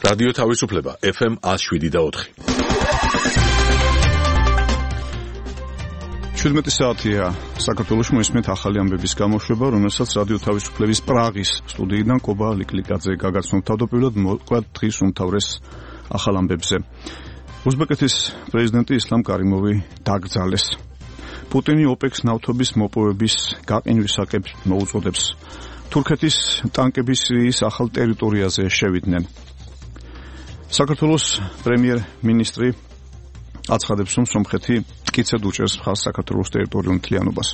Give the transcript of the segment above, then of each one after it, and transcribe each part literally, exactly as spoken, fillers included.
რადიო თავისუფლება ეფ ემ one oh seven და four. შვიდმეტი საათია საქართველოს მოისმენთ ახალი ამბების გამოშვება, რომელსაც რადიო თავისუფლების პრაღის სტუდიიდან კობა ლიკლიკაძე გაგაცნობთ. თავდაპირველად მოკლედ დღის უმთავრეს ახალ ამბებზე. უზბეკეთის პრეზიდენტი ისლამ კარიმოვი დაკრძალეს. პუტინი ოპექს ნავთობის მოპოვების გაყინვისაკებს მოუწოდებს. თურქეთის ტანკები სირიის ახალ ტერიტორიაზე შევიდნენ. საქართველოს პრემიერ-მინისტრი აცხადებს, რომ სომხეთი მტკიცედ უჭერს მხარს საქართველოს ტერიტორიულ მთლიანობას.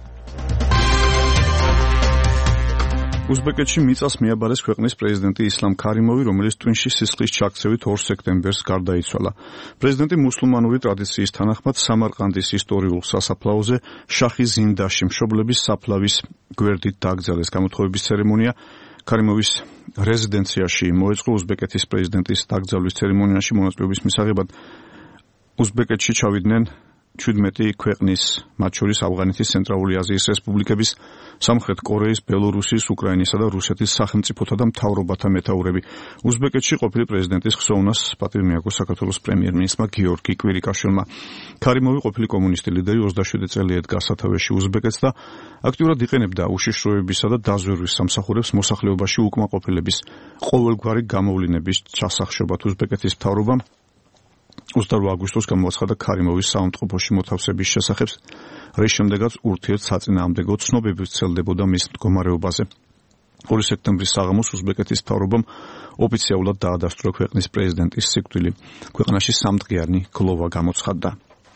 უზბეკეთში მიწას მიაბარეს ქვეყნის პრეზიდენტი ისლამ კარიმოვი, რომელიც ტვინში სისხლის ჩაქცევით ორ სექტემბერს გარდაიცვალა. პრეზიდენტი მუსლიმანური ტრადიციის თანახმად სამარყანდის ისტორიულ სასაფლაოზე შახი ზინდაში მშობლების საფლავის გვერდით დაკრძალეს. გამოთხოვების ცერემონია კარიმოვის რეზიდენციაში მოეწყო. უზბეკეთის პრეზიდენტის დაკრძალვის ცერემონიაში მონაწილეობის მისაღებად უზბეკეთში ჩავიდნენ შვიდმეტი ქვეყნის, მათ შორის ავღანეთის, ცენტრალური აზიის რესპუბლიკების, სამხრეთ კორეის, ბელორუსის, უკრაინისა და რუსეთის სახელმწიფოთა და მთავრობათა მეთაურები. უზბეკეთში ყოფილი პრეზიდენტის ხსოვნას პატივი მიაგო საქართველოს პრემიერ-მინისტრმა გიორგი კვირიკაშვილმა. კარიმოვი ყოფილი კომუნისტი ლიდერი ოცდაშვიდი წელი ედგა სათავეში უზბეკეთს და აქტიურად იყენებდა უშიშროებისა და დაზვერვის სამსახურებს მოსახლეობაში უკმაყოფილების ყოველგვარი გამოვლინების ჩასახშობად. უზბეკეთის მთავრობამ ოცდაორ აგვისტოს გამოაცხადა კარიმოვის საავადმყოფოში მოთავსების შესახებ, რის შემდეგაც ურთიერთსაწინააღმდეგო ცნობები ვრცელდებოდა მის მდგომარეობაზე. ორი სექტემბრის საღამოს უზბეკეთის მთავრობამ ოფიციალურად დაადასტურა ქვეყნის პრეზიდენტის სიკვდილი. ქვეყანაში სამდღიანი გლოვა გამოცხადდა.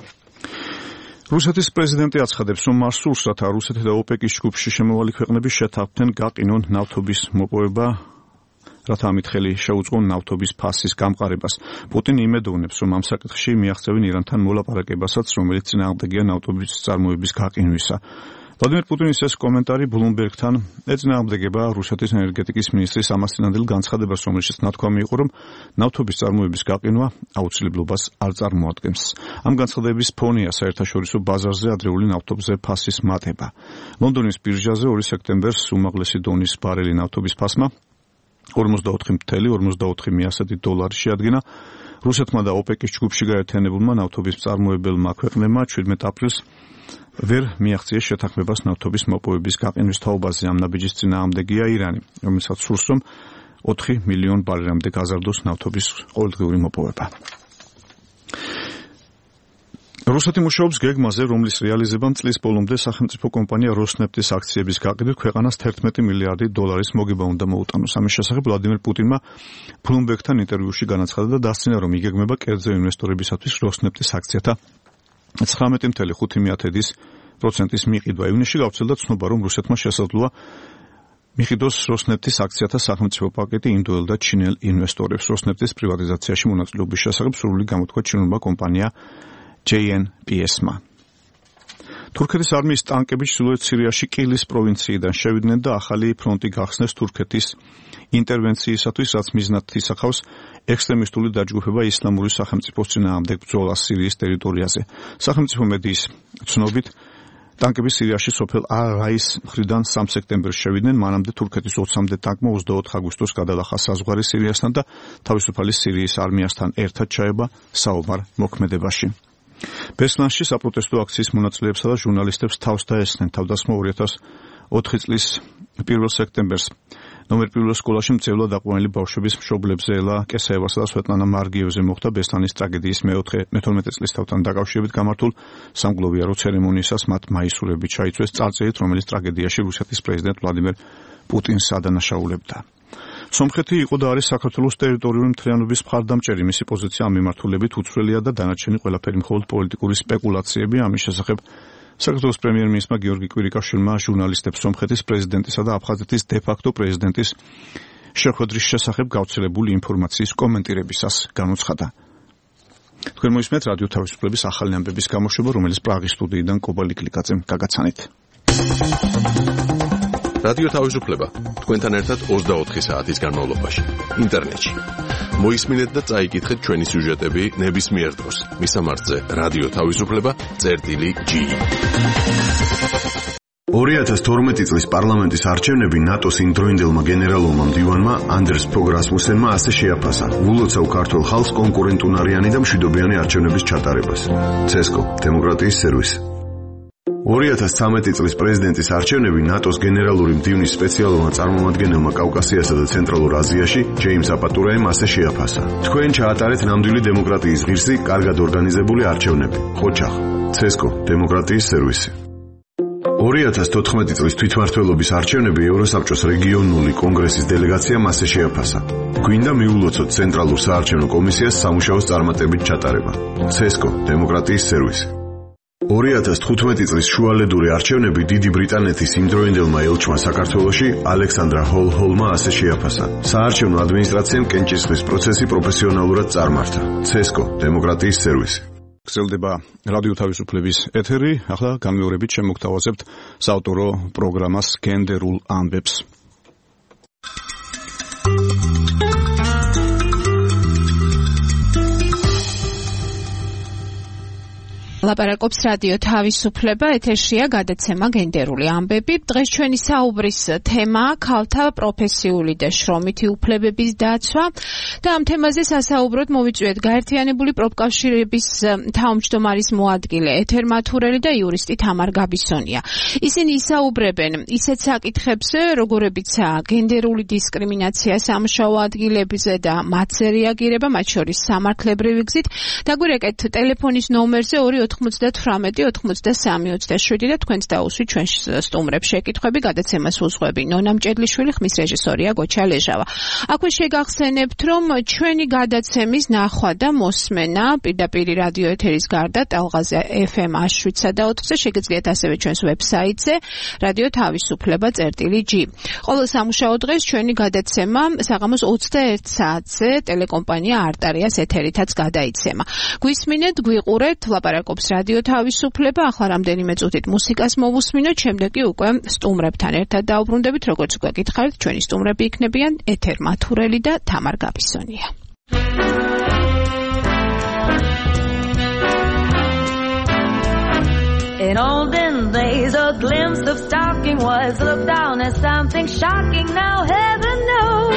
რუსეთის პრეზიდენტი აცხადებს, რომ მას სურს, რათა რუსეთი და ოპეკის ჯგუფში შემოვალი ქვეყნები შეთავდნენ გაყინონ ნავთობის მოპოვება, რათა ამით ხელი შეუწყონ ნავთობის ფასის გამყარებას. პუტინი იმედოვნებს, რომ ამ საკითხში მიაღწევენ ირანთან მოლაპარაკებასაც, რომელიც წინააღმდეგია ნავთობის წარმოების გაყინვისა. ვლადიმერ პუტინის ეს კომენტარი ბლუმბერგთან ეწინააღმდეგება რუსეთის ენერგეტიკის მინისტრის ამასწინებელ განცხადებას, რომელშიც ნათქვამი იყო, რომ ნავთობის წარმოების გაყინვა აუცილებლობას არ წარმოადგენს. ამ განცხადების ფონია საერთაშორისო ბაზარზე ადრეული ნავთობზე ფასის მატება. ლონდონის ბირჟაზე ორი სექტემბერს უმაღლესი დონის ბარელი ნავთობის ფასმა ორმოცდაოთხი ათეული დოლარი შეადგინა. რუსეთმა და ოპეკის ჯგუფში გაერთიანებულმა ნავთობის მწარმოებელმა ქვეყნებმა შვიდმეტ აპრილს ვერ მიაღწიეს შეთანხმებას ნავთობის მოპოვების გაყინვის თაობაზე. ამ ნაბიჯის წინააღმდეგია ირანი, რომელსაც სურს, რომ ოთხი მილიონ ბარელამდე გაზარდოს ნავთობის ყოველდღიური მოპოვება. რუსეთი მუშაობს გეგმაზე, რომლის რეალიზებამ წლის ბოლომდე სახელმწიფო კომპანია როსნეფტის აქციების გაყიდვით ქვეყანას თერთმეტი მილიარდი დოლარის მოგება უნდა მოუტანოს. ამის შესახებ ვლადიმერ პუტინმა ბლუმბერგთან ინტერვიუში განაცხადა და დასცინა, რომ იგეგმება კერძო ინვესტორებისათვის როსნეფტის აქციათა ცხრამეტი წუთი ხუთი პროცენტის მიყიდვა. ივნისში გავრცელდა ცნობა, რომ რუსეთმა შესაძლოა მიყიდოს როსნეფტის აქციათა სახელმწიფო პაკეტი ინდოელ და ჩინელ ინვესტორებს. როსნეფტის პრივატიზაციაში მონაწილეობის შესახებ სრული გამოთქვა ჩინურმა კომპანია ჯეი ენ პი ეს-მა. თურქეთის არმიის ტანკები ჩრდილოეთ სირიაში კილის პროვინციიდან შევიდნენ და ახალი ფრონტი გახსნეს თურქეთის ინტერვენციისათვის, რაც მიზნად ისახავს ექსტრემისტული დაჯგუფება ისლამური სახელმწიფოს წინააღმდეგ ბრძოლას სირიის ტერიტორიაზე. სახელმწიფო მედიის ცნობით, ტანკები სირიაში სოფელ ალ-რაის მხრიდან სამ სექტემბერს შევიდნენ, მანამდე თურქეთის ოცამდე ტანკმა ოცდაოთხ აგვისტოს გადალახა საზღვარი სირიასთან და თავისუფალი სირიის არმიასთან ერთად ჩაება საომარ მოქმედებაში. ბესლანში საპროტესტო აქციის მონაწილეებსა და ჟურნალისტებს თავს დაესხნენ. თავდასხმა ორი ათას ოთხი წლის პირველ სექტემბერს ნომერ პირველ სკოლაში მწევლად აყვანილი ბავშვების მშობლებზე ელა კესაევასა და სვეტლანა მარგიევზე მოხდა ბესლანის ტრაგედიის მეთორმეტე წლისთავთან დაკავშირებით გამართულ სამგლოვიარო ცერემონიისას მათ მაისურები ჩაიწვეს წარწერით, რომელიც ტრაგედიაში რუსეთის პრეზიდენტ ვლადიმერ პუტინს ადანაშაულებდა. სომხეთი იყო და არის საქართველოს ტერიტორიული მთლიანობის მხარდამჭერი. მისი პოზიცია ამ მიმართულებით უცვლელია და დანარჩენი ყველაფერი მხოლოდ პოლიტიკური სპეკულაციები. ამის შესახებ საქართველოს პრემიერ-მინისტრმა გიორგი კვირიკაშვილმა ჟურნალისტებს სომხეთის პრეზიდენტისა და აფხაზეთის დე-ფაქტო პრეზიდენტის შეხვედრის შესახებ გავრცელებული ინფორმაციის კომენტირებისას განუცხადა. თქვენ მოისმენთ რადიო თავისუფლების ახალი ამბების გამოშვება, რომელიც პრაღის სტუდიიდან კობა ლიკლიკაძემ გაგაცანით. რადიო თავისუფლება თქვენთან ერთად ოცდაოთხი საათის განმავლობაში ინტერნეტში. მოისმინეთ და წაიკითხეთ ჩვენი სიუჟეტები ნებისმიერ დროს. მისამართზე რადიო თავისუფლება წერტილი ჯი. ორი ათას თორმეტი წლის პარლამენტის არჩევნები ნატოს იმდროინდელმა გენერალურმა მდივანმა ანდერს ფოგ რასმუსენმა ასე შეაფასა. ულოცავ ქართულ ხალხს კონკურენტუნარიანი და მშვიდობიანი არჩევნების ჩატარებას. ცესკო, დემოკრატიის სერვისი. ორი ათას ცხრამეტი წლის პრეზიდენტის არჩევნები ნატოს გენერალური მდივნის სპეციალურმა წარმომადგენელმა კავკასიასა და ცენტრალურ აზიაში ჯეიმს აპატურაემ ასე შეაფასა. თქვენ ჩაატარეთ ნამდვილი დემოკრატიის ღირსი, კარგად ორგანიზებული არჩევნები. ხოჩახ, ცესკო, დემოკრატიის სერვისი. ორი ათას თოთხმეტი წლის თვითმმართველობის არჩევნები ევროსაბჭოს რეგიონული კონგრესის დელეგაციამ ასე შეაფასა. გვინდა მიულოცოთ ცენტრალურ საარჩევნო კომისიას სამუშაოს წარმატებით ჩატარება. ცესკო, დემოკრატიის სერვისი. ორი ათას თხუთმეტი წლის შუალედური არჩევნები დიდი ბრიტანეთის იმდროინდელმა ელჩმა საქართველოში ალექსანდრა ჰოლ-ჰოლმა ასე შეაფასა. საარჩევნო ადმინისტრაციამ კენჭისყრის პროცესი პროფესიონალურად წარმართა. ცესკო, დემოკრატიის სერვისი. გრძელდება რადიო თავისუფლების ეთერი. ახლა განმეორებით შემოგთავაზებთ საავტორო პროგრამას გენდერულ ამბებს. ლაპარაკობს რადიო თავისუფლება, ეთერშია გადაცემა გენდერული ამბები. დღეს ჩვენი საუბრის თემაა ქალთა პროფესიული და შრომითი უფლებების დაცვა და ამ თემაზე სასაუბროდ მოვიწვიეთ გაერთიანებული პროფკავშირების თავმჯდომარის მოადგილე ეთერ მათურელი და იურისტი თამარ გაბისონია. ისინი ისაუბრებენ ისეთ საკითხებზე, როგორებიცაა გენდერული დისკრიმინაცია სამუშაო ადგილებზე და მათზე რეაგირება, მათ შორის სამართლებრივი გზით. დაგვირეკეთ ტელეფონის ნომერზე ორი ოთხმოცდათვრამეტი ოთხმოცდასამი ოცდაშვიდი და თქვენც დაუსვით ჩვენ სტუმრებს შეკითხვები, გადაცემას უძღვები ნონა მჭედლიშვილი, ხმის რეჟისორია გოჩა ლეჟავა. აქვე შეგახსენებთ, რომ ჩვენი გადაცემის ნახვა და მოსმენა პირდაპირ რადიო ეთერის გარდა ტალღაზე ეფ ემ შვიდსა და ოთხზე შეგიძლიათ ასევე ჩვენს ვებსაიტზე რადიო თავისუფლება წერტილი ჯი. ყოველ სამუშაო დღეს ჩვენი გადაცემა საღამოს ოცდაერთ საათზე ტელეკომპანია არტარიას ეთერითაც გადაიცემა. გვისმინეთ, გვიყურეთ, ლაპარაკობს რადიო თავისუფლება. ახლა რამდენიმე წუთით მუსიკას მოვუსმინოთ, შემდეგ კი უკვე სტუმრებთან ერთად დაუბრუნდებით, როგორც უკვე გითხარით, ჩვენი სტუმრები იქნებიან ეთერ მათურელი და თამარ გაბისონია. In olden days, a glimpse of stalking was looked down as something shocking. Now heaven knows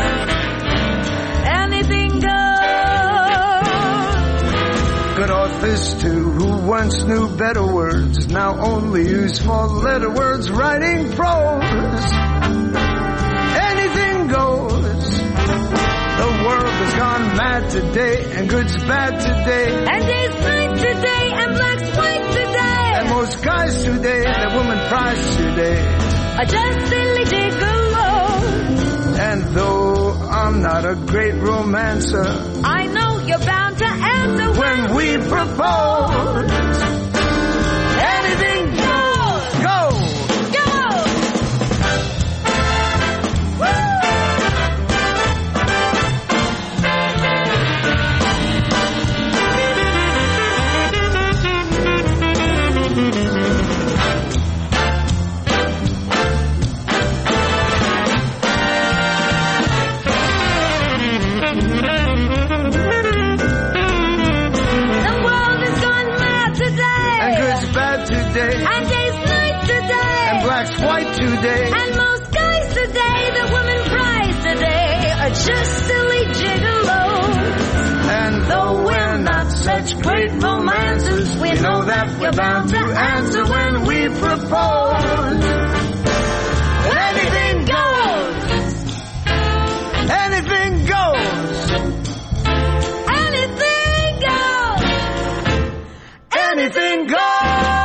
anything goes. Good authors too, who once knew better words, now only use four-letter words writing prose. Anything goes. The world has gone mad today, and good's bad today, And day's night today, and black's white today. and most guys today, the woman prize today. Are just silly gigolos. And though I'm not a great romancer, I know you're bound to answer when we propose, anything goes. Go! go. The world has gone mad today. And good's bad today, And day's night today. and black's white today. And most guys today, the women prize today, are just silly gigolos. And though we're not such great romancers, we know that we're bound to answer when we propose. Anything goes. Anything goes. Anything goes. Anything goes.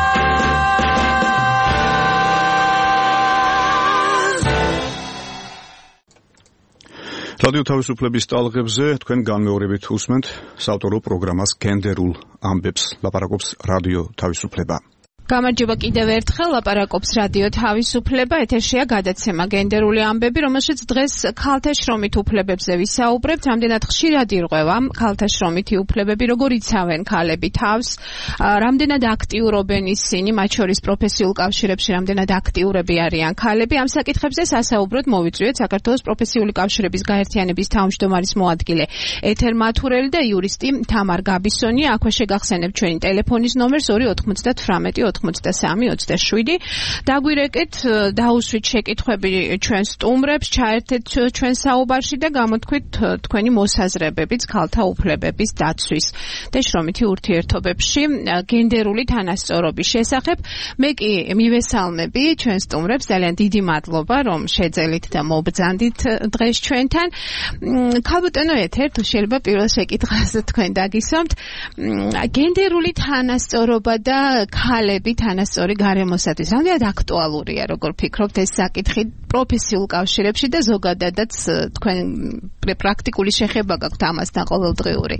რადიო თავისუფლების ტალღებზე თქვენ განმეორებით უსმენთ საავტორო პროგრამას გენდერულ ამბებს. ლაპარაკობს რადიო თავისუფლება. გამარჯობა კიდევ ერთხელ, ლაპარაკობს რადიო თავისუფლება, ეთერშია გადაცემა გენდერული ამბები, რომელშიც დღეს ქალთა შრომით უფლებებზე ვისაუბრებთ. რამდენად ხშირად ირღვევა ქალთა შრომითი უფლებები, როგორ იცავენ ქალები თავს, რამდენად აქტიურობენ ისინი, მათ შორის პროფესიულ კავშირებში რამდენად აქტიურები არიან ქალები. ამ საკითხებზე სასაუბროდ მოვიწვიეთ საქართველოს პროფესიული კავშირების გაერთიანების თავმჯდომარის მოადგილე ეთერ მათურელი და იურისტი თამარ გაბისონია. აქვე შეგახსენებთ ჩვენი ტელეფონის ნომერს ორი ოთხმოცდათვრამეტი ოცდაოთხ ოცდაშვიდი. დაგვირეკეთ, დაუსვით შეკითხვები ჩვენ სტუმრებს, ჩაერთეთ ჩვენ საუბარში და გამოთქვით თქვენი მოსაზრებებიც ქალთა უფლებების დაცვის და შრომითი ურთიერთობებში გენდერული თანასწორობის შესახებ. მე კი მივესალმები ჩვენ სტუმრებს, ძალიან დიდი მადლობა რომ შეძელით და მობრძანდით დღეს ჩვენთან. ქალბატონო ეთერ, თუ შეიძლება პირველ შეკითხვაზე თქვენ დაგისვამთ. გენდერული თანასწორობა და ქალები თანასწორი გარემოსათვის რამდენად აქტუალურია, როგორ ფიქრობთ ეს საკითხი პროფესიულ კავშირებში და ზოგადადაც თქვენ პრაქტიკული შეხება გაქვთ ამასთან ყოველდღიური?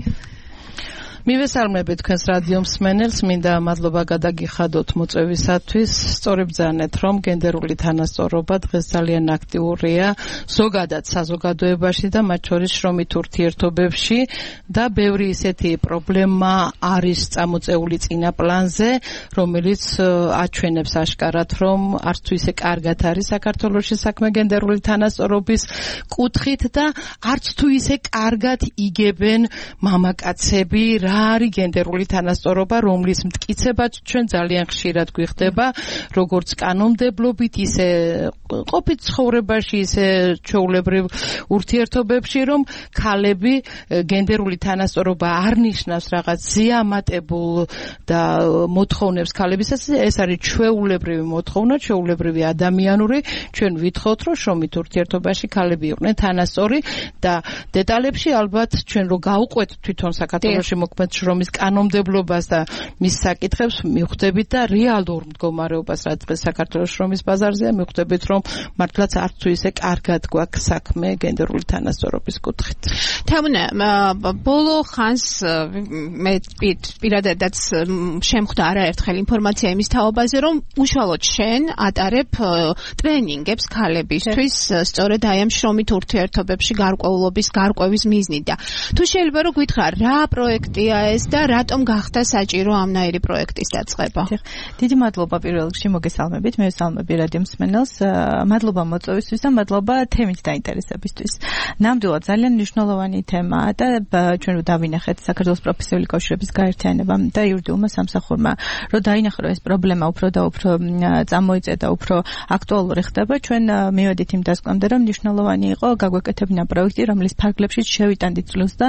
მივესალმებით თქვენს რადიო მსმენელს, მინდა მადლობა გადაგიხადოთ მოწვევისათვის. სწორედ ბრძანეთ, რომ გენდერული თანასწორობა დღეს ძალიან აქტიურია ზოგადად საზოგადოებაში და მათ შორის შრომით ურთიერთობებში და ბევრი ისეთი პრობლემა არის წამოწეული წინა პლანზე, რომელიც აჩვენებს აშკარად, რომ არც თუ ისე კარგად არის საქართველოში საქმე გენდერული თანასწორობის კუთხით და არც თუ ისე კარგად იგებენ მამაკაცები არის გენდერული თანასწორობა, რომლის მტკიცებაც ჩვენ ძალიან ხშირად გვიხდება, როგორც კანონმდებლობით, ისე ყოფით ცხოვრებაში, ისე ჩვეულებრივ ურთიერთობებში, რომ ქალები გენდერული თანასწორობა არ ნიშნავს რაღაც ზიამატებულ და მოთხოვნებს ქალებისას, ეს არის ჩვეულებრივი მოთხოვნა, ჩვეულებრივი ადამიანური. ჩვენ ვითხოვთ, რომ შრომით ურთიერთობაში ქალები იყვნენ თანასწორი და დეტალებში ალბათ ჩვენ რო გავუყვეთ თვითონ საქართველოში მოქმედ შრომის კანონმდებლობას და მის საკითხებს მივხვდებით და რეალურ მდგომარეობას, რაც დღეს საქართველოს შრომის ბაზარზეა, მივხვდებით, რომ მართლაც არც თუ ისე კარგად გვაქვს საქმე გენდერული თანასწორობის კუთხით. თამუნა, ბოლო ხანს მე პირადადაც შემხვდა არაერთხელ ინფორმაცია იმის თაობაზე, რომ უშუალოდ შენ ატარებ ტრენინგებს ქალებისთვის, სწორედ აი ამ შრომით ურთიერთობებში გარკვეულობის გარკვევის მიზნით და თუ შეიძლება რომ გითხრა რა პროექტია ეს და რატომ გახდა საჭირო ამნაირი პროექტის დაწყება? დიდი მადლობა პირველ რიგში მოგესალმებით, მე ვესალმები რადიო მსმენელს, მადლობა მოწვევისთვის და მადლობა თემით დაინტერესებისთვის. ნამდვილად ძალიან მნიშვნელოვანი თემაა და ჩვენ დავინახეთ საქართველოს პროფესიული კავშირების გაერთიანებამ და იურიდიულმა სამსახურმა, რომ დაინახა ეს პრობლემა უფრო და უფრო წამოიწედა, უფრო აქტუალური ხდება. ჩვენ მივედით იმ დასკვნამდე, რომ მნიშვნელოვანი იყო გაგვეკეთებინა პროექტი, რომლის ფარგლებში შევიტანდით წვლილს და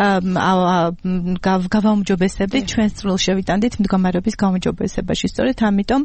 გავაუმჯობესებდით ჩვენს წვლილს შევიტანდით მდგომარეობის გაუმჯობესებაში. სწორედ ამიტომ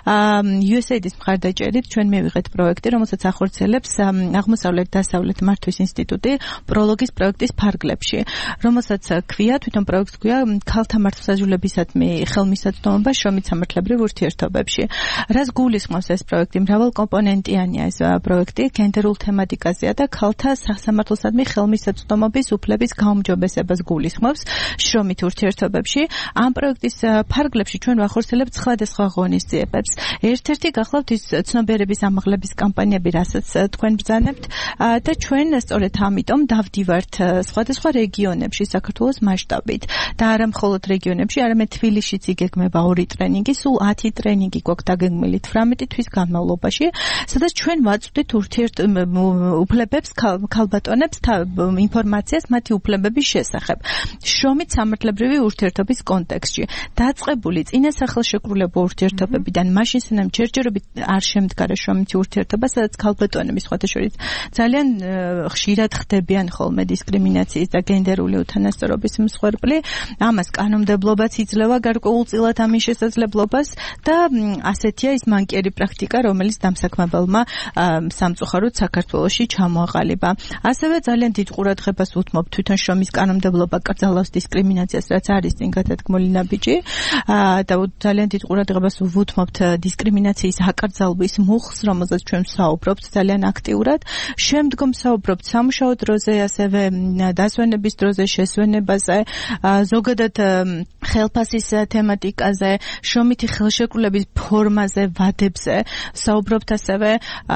იუ ეს ეი-ის მხარდაჭერით ჩვენ მივიღეთ პროექტი, რომელსაც ახორციელებს აღმოსავლეთ-დასავლეთ მართვის ინსტიტუტი პროლოგის პროექტის ფარგლებში, რომელსაც ქვია, თვითონ პროექტს ქვია ქალთა მართლმსაჯულებისადმი ხელმისაწვდომობა შრომით სამართლებრივ ურთიერთობებში. რაც გულისხმობს ეს პროექტი, მრავალკომპონენტიანია ეს პროექტი, გენდერულ თემატიკაზეა და ქალთა სამართლისადმი ხელმისაწვდომობის უფლების გაუმჯობესებას გულისხმობს შრომით ურთიერთობებში. ამ პროექტის ფარგლებში ჩვენ ვახორციელებთ სხვადასხვა ღონისძიებებს. ერთ-ერთი გახლავთ ის ცნობიერების ამაღლების კამპანიები, რასაც თქვენ ბრძანებთ და ჩვენ სწორედ ამიტომ დავდივართ სხვადასხვა რეგიონებში საქართველოს მასშტაბით და არა მხოლოდ რეგიონებში, არამედ თბილისშიც იგეგმება ორი ტრენინგი, სულ ათი ტრენინგი გვაქვს დაგეგმილი თვრამეტი თვის განმავლობაში, სადაც ჩვენ ვაწვდით ურთიერთ უფლებებს ქალბატონებს ინფორმაციას მათი უფლებების შესახებ. შრომით სამართლებრივი ურთიერთობის კონტექსტში დაწყებული წინა სახელშეკრულებო ურთიერთობებიდან მაშინ სანამ ჯერჯერობით არ შემდგარა შრომითი ურთიერთობა, სადაც ქალბატონები სხვათა შორის ძალიან ხშირად ხდებიან ხოლმე დისკრიმინაციის და გენდერული უთანასწორობის მსხვერპლი. ამას კანონმდებლობაც იძლევა გარკვეულწილად ამის შესაძლებლობას და ასეთია ის მანკიერი პრაქტიკა, რომელიც დამსაქმებელმა სამწუხაროდ საქართველოში ჩამოაყალიბა. ასევე ძალიან დიდ ყურადღებას უთმობ თვითონ შრომის კანონმდებლობა კრძალავს დისკრიმინაციას, რაც არის წინ გადადგმული ნაბიჯი და ძალიან დიდ ყურადღებას ვუთმობთ დისკრიმინაციის აკრძალვის მუხლს, რომელზეც ჩვენ ვსაუბრობთ ძალიან აქტიურად. შემდგომ ვსაუბრობთ სამუშაო დროზე, ასევე დასვენების დროზე, შესვენებაზე, ზოგადად ხელფასის თემატიკაზე, შრომითი ხელშეკრულების ფორმაზე, ვადებზე. ვსაუბრობთ ასევე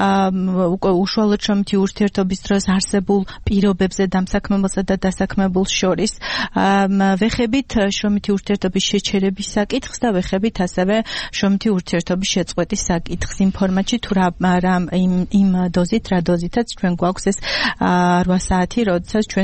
უკვე უშუალოდ შრომითი ურთიერთობის დროს არსებულ პირობებზე დამსაქმებელსა და დასაქმებულს შორის. ვეხებით შრომითი ურთიერთობის შეჩერების საკითხს და ვეხებით ასევე შრომითი ურთიერთობის შეწყვეტის საკითხს იმ ფორმატში თუ რა იმ იმ დოზით რა დოზითაც ჩვენ გვაქვს ეს რვა საათი, როდესაც ჩვენ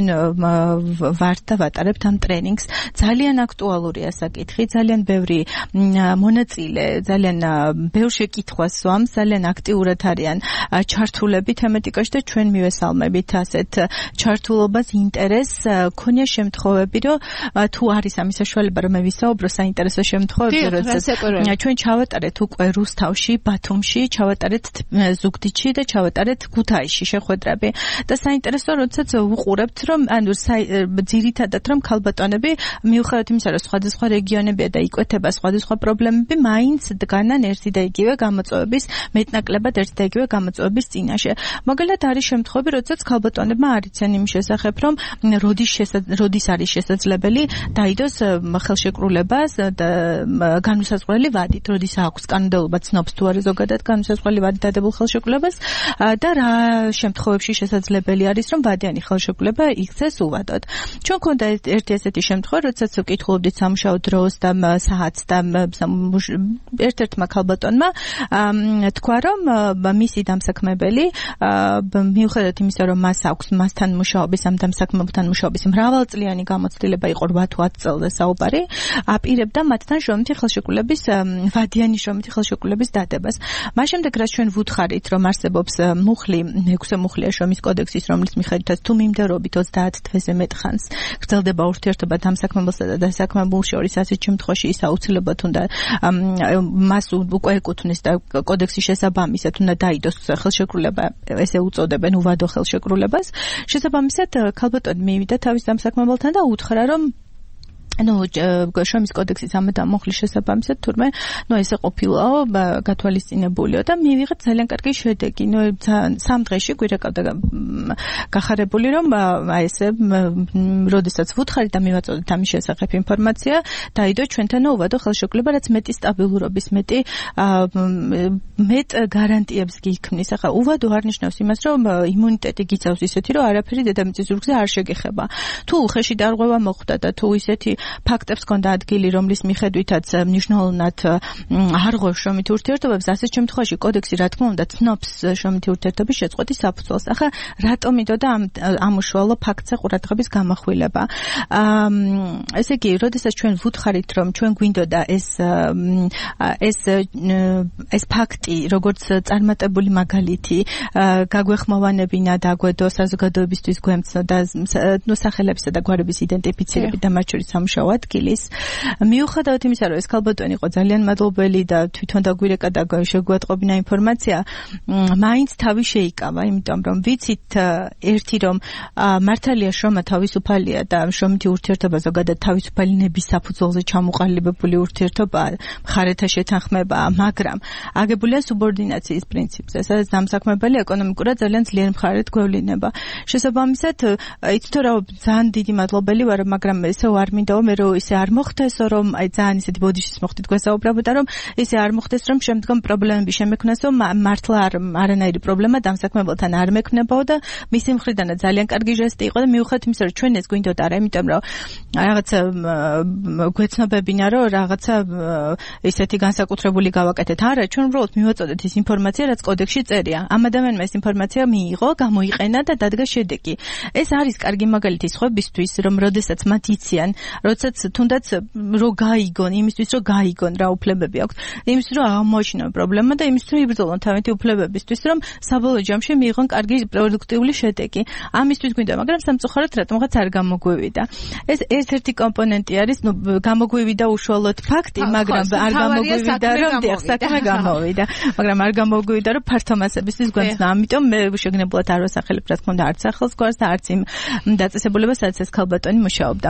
ვართ და ვატარებთ ამ ტრენინგს. ძალიან აქტუალურია საკითხი, ძალიან ბევრი მონაწილე, ძალიან ბევრ შეკითხვას სვამს, ძალიან აქტიურად არიან ჩართულები თემატიკაში და ჩვენ მივესალმებით ასეთ ჩართულობას, ინტერესს. ქონია შემთხვევები, რომ თუ არის ამის საშუალება, რომ მე ვისაუბრო საინტერესო შემთხვევები, როდესაც ჩვენ ჩავატარეთ უკვე რუსთავში, ბათუმში, ჩავატარეთ ზუგდიდში და ჩავატარეთ ქუთაისში შეხვედრები. და საინტერესო, როდესაც ვუყურებთ, რომ ანუ ძირითადად რომ ქალბატონები მიუხედავად იმისა, რომ სხვადასხვა რეგიონებია და იკვეთება სხვადასხვა პრობლემები, მაინც დგანან ერთი და იგივე გამოწვევების, მეტნაკლებად ერთი და იგივე გამოწვევების წინაშე. მაგალითად არის შემთხვევები, როდესაც ქალბატონებმა არ იციან იმის შესახებ, რომ როდის როდის არის შესაძლებელი დაიდოს ხელშეკრულებას და განუსაზღვრელი ვადით, როდის აქვს კანონმდებლობა ცნობს თუ არა ზოგადად განუსაზღვრელი ვადით დადებულ ხელშეკრულებას და რა შემთხვევებში შესაძლებელი არის, რომ ვადიანი ხელშეკრულება იქცეს უვადოდ. ჩვენ გვქონდა ერთი ესეთი შემთხვევა, როდესაც ვკითხულობდით სამუშაო დროს და საათს და ერთ-ერთმა ქალბატონმა თქვა, რომ მისი დამსაქმებელი მიუხედავად იმისა, რომ მას აქვს მასთან მუშაობის ამ დამსაქმებთან მუშაობის მრავალწლიანი გამოცდილება იყო რვა თუ ათი წელზე საუბარი, აპირებდა მათთან შრომითი ხელშეკრულების ვადიანი შრომითი ხელშეკრულების დადებას. მას შემდეგ რაც ჩვენ ვუთხარით, რომ არსებობს მუხლი, ექვსე მუხლია შრომის კოდექსის, რომლის მიხედვითაც თუ მიმდევრობით ოცდაათ თვეზე მეტ ხანს გრძელდება ურთიერთობა დამსაქმებელსა და დასაქმებულს შორის, ასეთ შემთხვევაში ის აუცილებლად უნდა მას უკვე ეკუთვნის და კოდექსის შესაბამისად უნდა დაიდოს ხელშეკრულება, ესე უწოდებენ უვადო ხელშეკრულებას. შესაბამისად ქალბატონი მივიდა თავის დამსაქმებელთან და უთხრა, რომ ну, შრომის კოდექსის ამ და მუხლის შესაბამისად თურმე, ну, ესე ყოფილაო, გათვალისწინებულიო და მივიღეთ ძალიან კარგი შედეგი. ну, სამ დღეში გვირეკავდა გახარებული, რომ აი ესე, როდესაც ვუთხარით და მივაწოდეთ ამის შესახებ ინფორმაცია, დაიდო ჩვენთან უვადო ხელშეკრულება, რაც მეტი სტაბილურობის, მეტი მეტ გარანტიებს გიქმნის. ახლა უვადო არ ნიშნავს იმას, რომ იმუნიტეტი გიცავს ისეთი, რომ არაფერი დედამიწის ზურგზე არ შეგეხება. თუ უხეში დარღვევა მოხდა და თუ ისეთი ფაქტებს ჰქონდა ადგილი, რომლის მიხედვითაც მნიშვნელოვნად არ ღვევს შრომითი ურთიერთობებს, ასეთ შემთხვევაში კოდექსი რა თქმა უნდა ცნობს შრომითი ურთიერთობის შეწყვეტის საფუძველს. ახლა რატომ იდოდა ამ ამ უშუალო ფაქტზე ყურადღების გამახვილება? ესე იგი, როდესაც ჩვენ ვუთხარით, რომ ჩვენ გვინდოდა ეს ეს ეს ფაქტი, როგორც წარმატებული მაგალითი, გაგვეხმოვანებინა და აგვედო საზოგადოებისთვის გვემცნო და ნუ სახელებისა და გვარების იდენტიფიცირებით და მათ შორის სამუშაო ადგილის. მიუხედავად იმისა, რომ ეს ქალბატონი იყო ძალიან მადლობელი და თვითონ დაგვირეკა და შეგვატყობინა ინფორმაცია, მაინც თავი შეიკავა, იმიტომ რომ ვიცით ერთი რომ მართალია შრომა თავისუფალია და შრომითი ურთიერთობა ზოგადად თავისუფალინების საფუძველზე ჩამოყალიბებული ურთიერთობაა, მხარეთა შეთანხმებაა, მაგრამ აგებულია სუბორდინაციის პრინციპზე, სადაც დამსაქმებელი ეკონომიკურად ძალიან ძლიერ მხარედ გვევლინება. შესაბამისად, იცით რომ ძალიან დიდი მადლობელი ვარ, მაგრამ ესე არ მინდაო მე რომ ისე არ მოხდესო, რომ აი ძალიან ისეთი ბოდიშის მოხდით გვესაუბრებოდა, რომ ისე არ მოხდეს, რომ შემდგომ პრობლემები შემექნასო, მართლა არ არანაირი პრობლემა დამსაქმებელთან არ მექნებაო და მისი მხრიდანაც ძალიან კარგი ჟესტი იყო და მიუხედავად იმისა, რომ ჩვენ ეს გვინდოდა არა, იმიტომ რომ რაღაცა გვეცნობებინა, რომ რაღაცა ისეთი განსაკუთრებული გავაკეთეთ. არა, ჩვენ უბრალოდ მივაწოდეთ ის ინფორმაცია, რაც კოდექსში წერია. ამ ადამიანმა ეს ინფორმაცია მიიღო, გამოიყენა და დადგა შედეგი. ეს არის კარგი მაგალითი სხვებისთვის, რომ როდესაც მათ იციან, როდესაც თუნდაც რო გაიგონ, იმისთვის რომ გაიგონ რა უფლებები აქვს, იმისთვის რომ აღმოაჩინონ პრობლემა და იმისთვის რომ იბრძოლონ თავიანთი უფლებებისთვის, რომ საბოლოო ჯამში მიიღონ კარგი პროდუქტიული შედეგი. ამისთვის გვინდა, მაგრამ სამწუხაროდ რატომღაც არ გამოგვივიდა. ეს ერთ-ერთი კომპონენტი არის, ну, გამოგვივიდა უშუალოდ ფაქტი, მაგრამ არ გამოგვივიდა, რომ დიახ, საქმე გამოვიდა, მაგრამ არ გამოგვივიდა, რომ ფართო მასებისთვის გვეცნა. ამიტომ მე შეგნებულად არ ვასახელებ, რა თქმა უნდა, არც ახალს გვარს და არც იმ დაწესებულებას, სადაც ეს ქალბატონი მუშაობდა.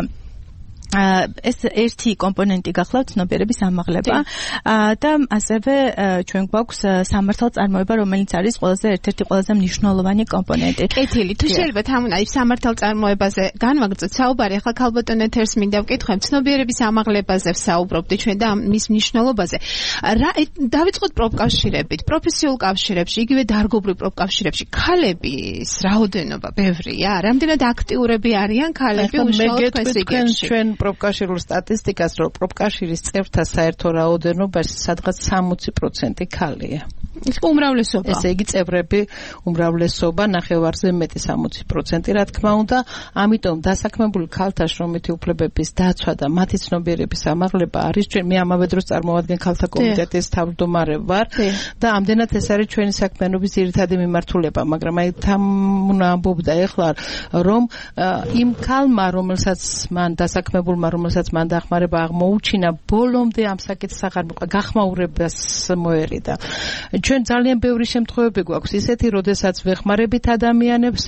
ეს ერთი კომპონენტი გახლავთ ცნობიერების ამაღლება და ასევე ჩვენ გვაქვს სამართალწარმოება, რომელიც არის ყველაზე ერთ-ერთი ყველაზე მნიშვნელოვანი კომპონენტი. კეთილი, თუ შეიძლება თამუნა ის სამართალწარმოებაზე განვაგრძოთ საუბარი, ახლა ქალბატონ ეთერს მინდა ვკითხოთ, ცნობიერების ამაღლებაზე ვსაუბრობდი ჩვენ და მის მნიშვნელობაზე. რა დავიწყოთ პროფკავშირებით, პროფესიულ კავშირებში, იგივე დარგობრივ პროფკავშირებში, ქალების რაოდენობა ბევრია, რამდენად აქტიურები არიან ქალები უშუალოდ ფესიგებში. ჩვენ პროფკავშირულ სტატისტიკას, რომ პროფკავშირის წევრთა საერთო რაოდენობაში სადღაც სამოცი პროცენტი ქალია. ის უმრავლესობა. ესე იგი წევრები უმრავლესობა ნახევარზე მეტი სამოცი პროცენტი რა თქმა უნდა, ამიტომ დასაქმებული ქალთა შრომითი უფლებების დაცვა და მათი ცნობიერების ამაღლება არის ჩვენ მე ამავე დროს წარმოვადგენ ქალთა კომიტეტის თავმჯდომარე ვარ და ამდენად ეს არის ჩვენი საქმიანობის ძირითადი მიმართულება, მაგრამ აი თამუნა ამბობდა ეხლა რომ იმ ქალმა რომელსაც მან დასაქმებულმა რომელსაც მან დახმარება აღმოუჩინა ბოლომდე ამ საკითხს აღარ გახმაურებას მოერიდა. ჩვენ ძალიან ბევრი შემთხვევები გვაქვს ისეთი, როდესაც ვეხმარებით ადამიანებს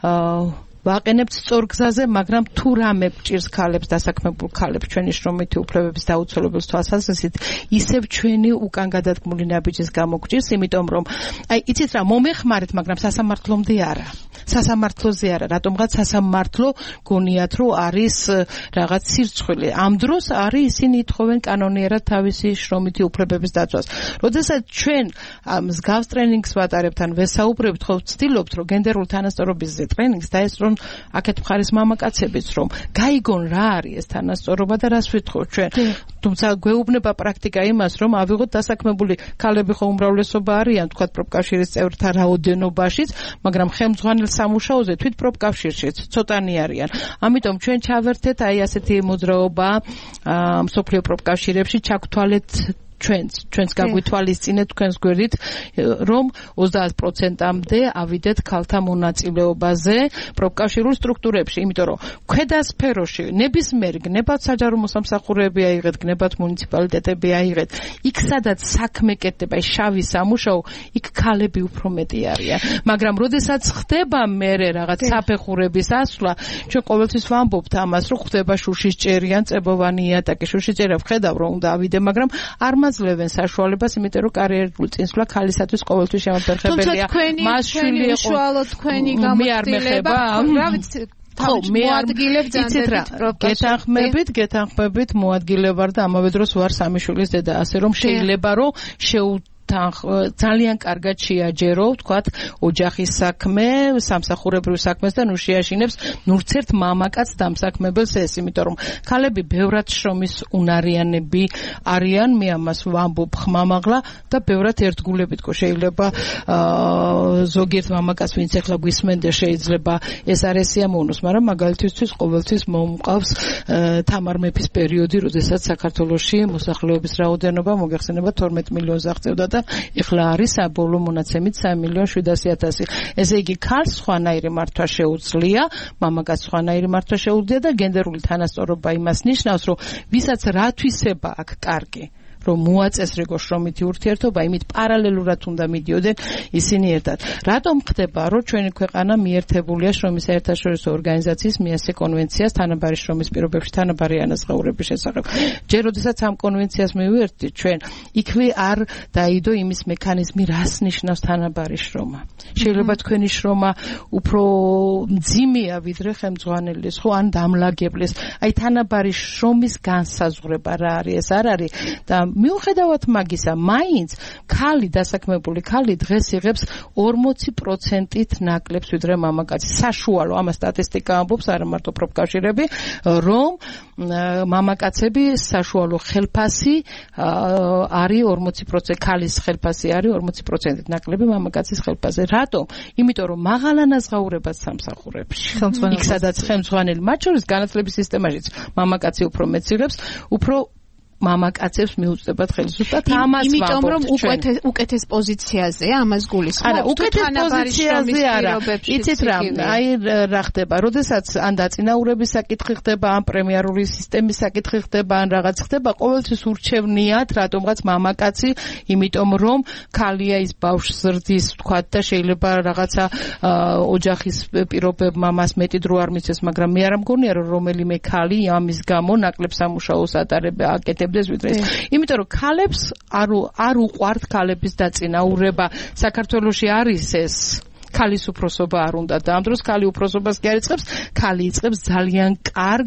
ვაყენებთ სწორ გზაზე, მაგრამ თუ რამე გჭირს ქალებს, დასაქმებულ ქალებს ჩვენი შრომითი უფლებების დაუცველობის თვალსაზრისით, ისევ ჩვენი უკან გადადგმული ნაბიჯის გამო გჭირს, იმიტომ რომ აი იცით რა, მომეხმარეთ, მაგრამ სასამართლომდე არა. სასამართლოზე არა, რატომღაც სასამართლო გონიათ, რომ არის რაღაც სირცხვილი. ამ დროს არის ისინი ითხოვენ კანონიერად თავისი შრომითი უფლებების დაცვას. როდესაც ჩვენ მსგავს ტრენინგს ვატარებთ, ან ვესაუბრებთ, ხო ვცდილობთ, რომ გენდერულ თანასწორობაზე ტრენინგს დაესწრონ აქეთ მხარის მამაკაცებიც, რომ გაიგონ რა არის ეს თანასწორობა და რას ვითხოვთ ჩვენ. თუმცა გვეუბნება პრაქტიკა იმას, რომ ავიღოთ დასაქმებული ქალები ხო უმრავლესობა არიან, თქვათ პროფკავშირის წევრთა რაოდენობაშიც, მაგრამ ხელმძღვანელ სამუშაოზე თვით პროფკავშირშიც ცოტანი არიან. ამიტომ ჩვენ ჩავერთეთ აი ასეთი მოძრაობა მსოფლიო პროფკავშირებში ჩაგთვალეთ ჩვენს ჩვენს გაგვითვალისწინეთ თქვენს გვერდით რომ ოცდაათ პროცენტამდე ავიდეთ ქალთა მონაწილეობაზე პროფკავშირულ სტრუქტურებში, იმიტომ რომ ქვედა სფეროში ნებისმიერი გნებად საჯარო მოსამსახურეები აიღეთ, გნებად მუნიციპალიტეტები აიღეთ, იქ სადაც საქმე კეთდება, შავი სამუშაო, იქ ქალები უფრო მეტი არიან. მაგრამ როდესაც ხდება მერე რაღაც საფეხურების ასვლა, ჩვენ ყოველთვის ვამბობთ ამას, რომ ხდება შუშის ჭერიან წებოვანი იატაკი, შუშის ჭერა ვხედავ რომ უნდა ავიდე, მაგრამ არ ძლევენ საშუალებას, იმიტომ რომ კარიერული წინსვლა ქალისათვის ყოველთვის შემოფერხებელია. მას შვილი იყო, უშუალოდ თქვენი გამოცდილება, რა ვიცი, თავი მოადგილებ ძანდებით გეთანხმებით, გეთანხმებით მოადგილე ვარ და ამავე დროს ვარ სამი შვილის დედა, ასე რომ შეიძლება რომ შეუ ძალიან კარგად შეაჯერო, ვთქვათ, ოჯახის საქმე, სამსახურებრივ საქმეს და ნუ შეაშინებს ნურც ერთ მამაკაც დამსაქმებელს ეს, იმიტომ რომ ქალები ბევრად შრომის უნარიანები არიან, მე ამას ვამბობ ხმამაღლა და ბევრად ერთგულებით ყო შეიძლება ზოგიერთ მამაკაც ვინც ახლა გვისმენდა შეიძლება ეს არ ესიამოვნოს, მაგრამ მაგალითისთვის ყოველთვის მომყავს თამარ მეფის პერიოდი, როდესაც საქართველოში მოსახლეობის რაოდენობა მოგეხსენება თორმეტ მილიონს აღწევდა და ეხლა არის საბოლოო მონაცემით სამი მილიონი შვიდასი ათასი. ესე იგი ქალს სხვანაირი მართვა შეუძლია, მამაკაცს სხვანაირი მართვა შეუძლია და გენდერული თანასწორობა იმას ნიშნავს, რომ ვისაც რა თვისება აქვს კარგი, რომ მოაწესრიგოს შრომითი ურთიერთობა, იმით პარალელურად უნდა მიდიოდნენ ისინი ერთად. რატომ ხდება, რომ ჩვენი ქვეყანა მიერთებულია შრომის საერთაშორისო ორგანიზაციის მიასე კონვენციას თანაბარი შრომის პირობებში თანაბარი ანაზღაურების შესახებ. ჯერ როდესაც ამ კონვენციას მივიერთით, ჩვენ იქვე არ დაიდო იმის მექანიზმი, რას ნიშნავს თანაბარი შრომა. შეიძლება თქვენი შრომა უფრო მძიმეა ვიდრე ხელმძღვანელის, ხო, ან დამლაგებლის. აი თანაბარი შრომის განსაზღვრება რა არის, ეს არ არის და მიუხედავად მაგისა, მაინც ქალი დასაქმებული ქალი დღეს იღებს ორმოცი პროცენტით ნაკლებს ვიდრე მამაკაცი. საშუალო, ამას სტატისტიკა ამბობს, არა მარტო პროფკავშირები, რომ მამაკაცები საშუალო ხელფასი არის ორმოცი პროცენტი, ქალის ხელფასი არის ორმოცი პროცენტით ნაკლები მამაკაცის ხელფასზე. რატომ? იმიტომ რომ მაღალ ანაზღაურებას სამსახურებში. იქ სადაც ხელმძღვანელი, მათ შორის განათლების სისტემაშიც მამაკაცი უფრო მეც იღებს, უფრო მამაკაცებს მიუწევთ ხელისუფლად ამას ვამბობთ. იმიტომ რომ უკეთეს უკეთეს პოზიციაზე ამას გულისხმობთ. არა, უკეთეს პოზიციაზე არა. იცით რა, აი რა ხდება, როდესაც ან დაწინაურების საკითხი ხდება, ან პრემიარული სისტემის საკითხი ხდება, ან რაღაც ხდება, ყოველთვის ურჩევნიათ რატომღაც მამაკაცი, იმიტომ რომ ქალია ის ბავშვს ზრდის, ვთქვათ და შეიძლება რაღაცა ოჯახის პირობებმა მას მეტი დრო არ მიცეს, მაგრამ მე არ მგონია რომ რომელიმე ქალი ამის გამო ნაკლებ სამუშაოს ატარება აკეთებს იმიტომ რომ ქალებს არ არ უყვართ ქალების დაწინაურება. საქართველოში არის ეს ქალის უფროსობა არ უნდა და ამ დროს ქალი უფროსობას კი არ იწყებს, ქალი იწყებს ძალიან კარგ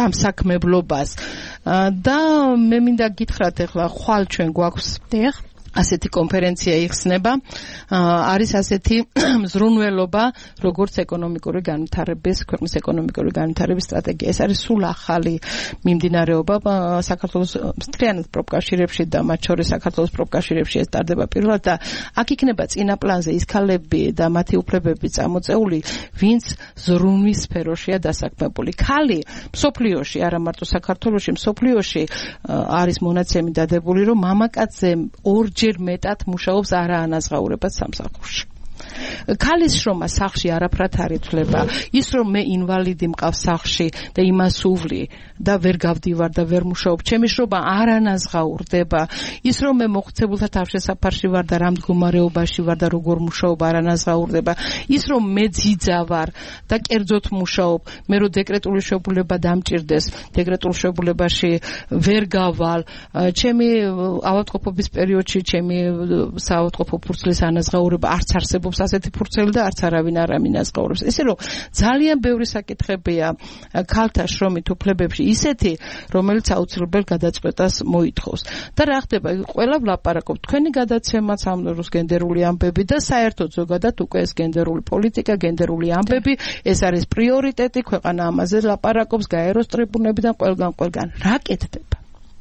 დამსაქმებლობას. და მე მინდა გითხრათ ახლა ხვალ ჩვენ გვაქვს დიახ ასეთი კონფერენცია იხსნება, არის ასეთი მზრუნველობა, როგორც ეკონომიკური განვითარების, ქვეყნის ეკონომიკური განვითარების სტრატეგია. ეს არის სულ ახალი მიმდინარეობა საქართველოს მთლიანად პროფკავშირებში და მათ შორის საქართველოს პროფკავშირებში ეს ტარდება პირველად და აქ იქნება წინა პლანზე ის ქალები და მათი უფლებები წამოწეული, ვინც ზრუნვის სფეროშია დასაქმებული. ქალი მსოფლიოში, არა მარტო საქართველოში, მსოფლიოში არის მონაცემი დადებული, რომ მამაკაცზე ორჯერ მეტად მუშაობს არაანაზღაურებად სამსახურში. ქალის შრომა სახლში არაფრად არ ითვლება. ის რომ მე ინვალიდი მყავს სახლში და იმას უვლი და ვერ გავდივარ და ვერ მუშაობ, ჩემი შრომა არ ანაზღაურდება. ის რომ მე მოხუცებულთა თავშესაფარში ვარ და რა მდგომარეობაში ვარ და როგორ მუშაობ არ ანაზღაურდება. ის რომ მე ძიძა ვარ და კერძოდ მუშაობ, მე რომ დეკრეტული შეუძლება დამჭირდეს, დეკრეტულ შეუძლებაში ვერ გავალ, ჩემი ავადმყოფობის პერიოდში ჩემი საავადმყოფო ფურცლის ანაზღაურება არც არსებობს ასეთი ფურცელი და არც არავინ არ ამინაზღაურებს. ესე რომ ძალიან ბევრი საკითხებია ქალთა შრომით უფლებებში ისეთი, რომელიც აუცილებელ გადაწყვეტას მოითხოვს. და რა ხდება? ყველა ვლაპარაკობთ, თქვენი გადაცემაც ამნოროს გენდერული ამბები და საერთოდ ზოგადად უკვე ეს გენდერული პოლიტიკა, გენდერული ამბები, ეს არის პრიორიტეტი, ქვეყანა ამაზე ლაპარაკობს, გაეროს ტრიბუნებიდან ყველგან ყველგან. რა კეთდება?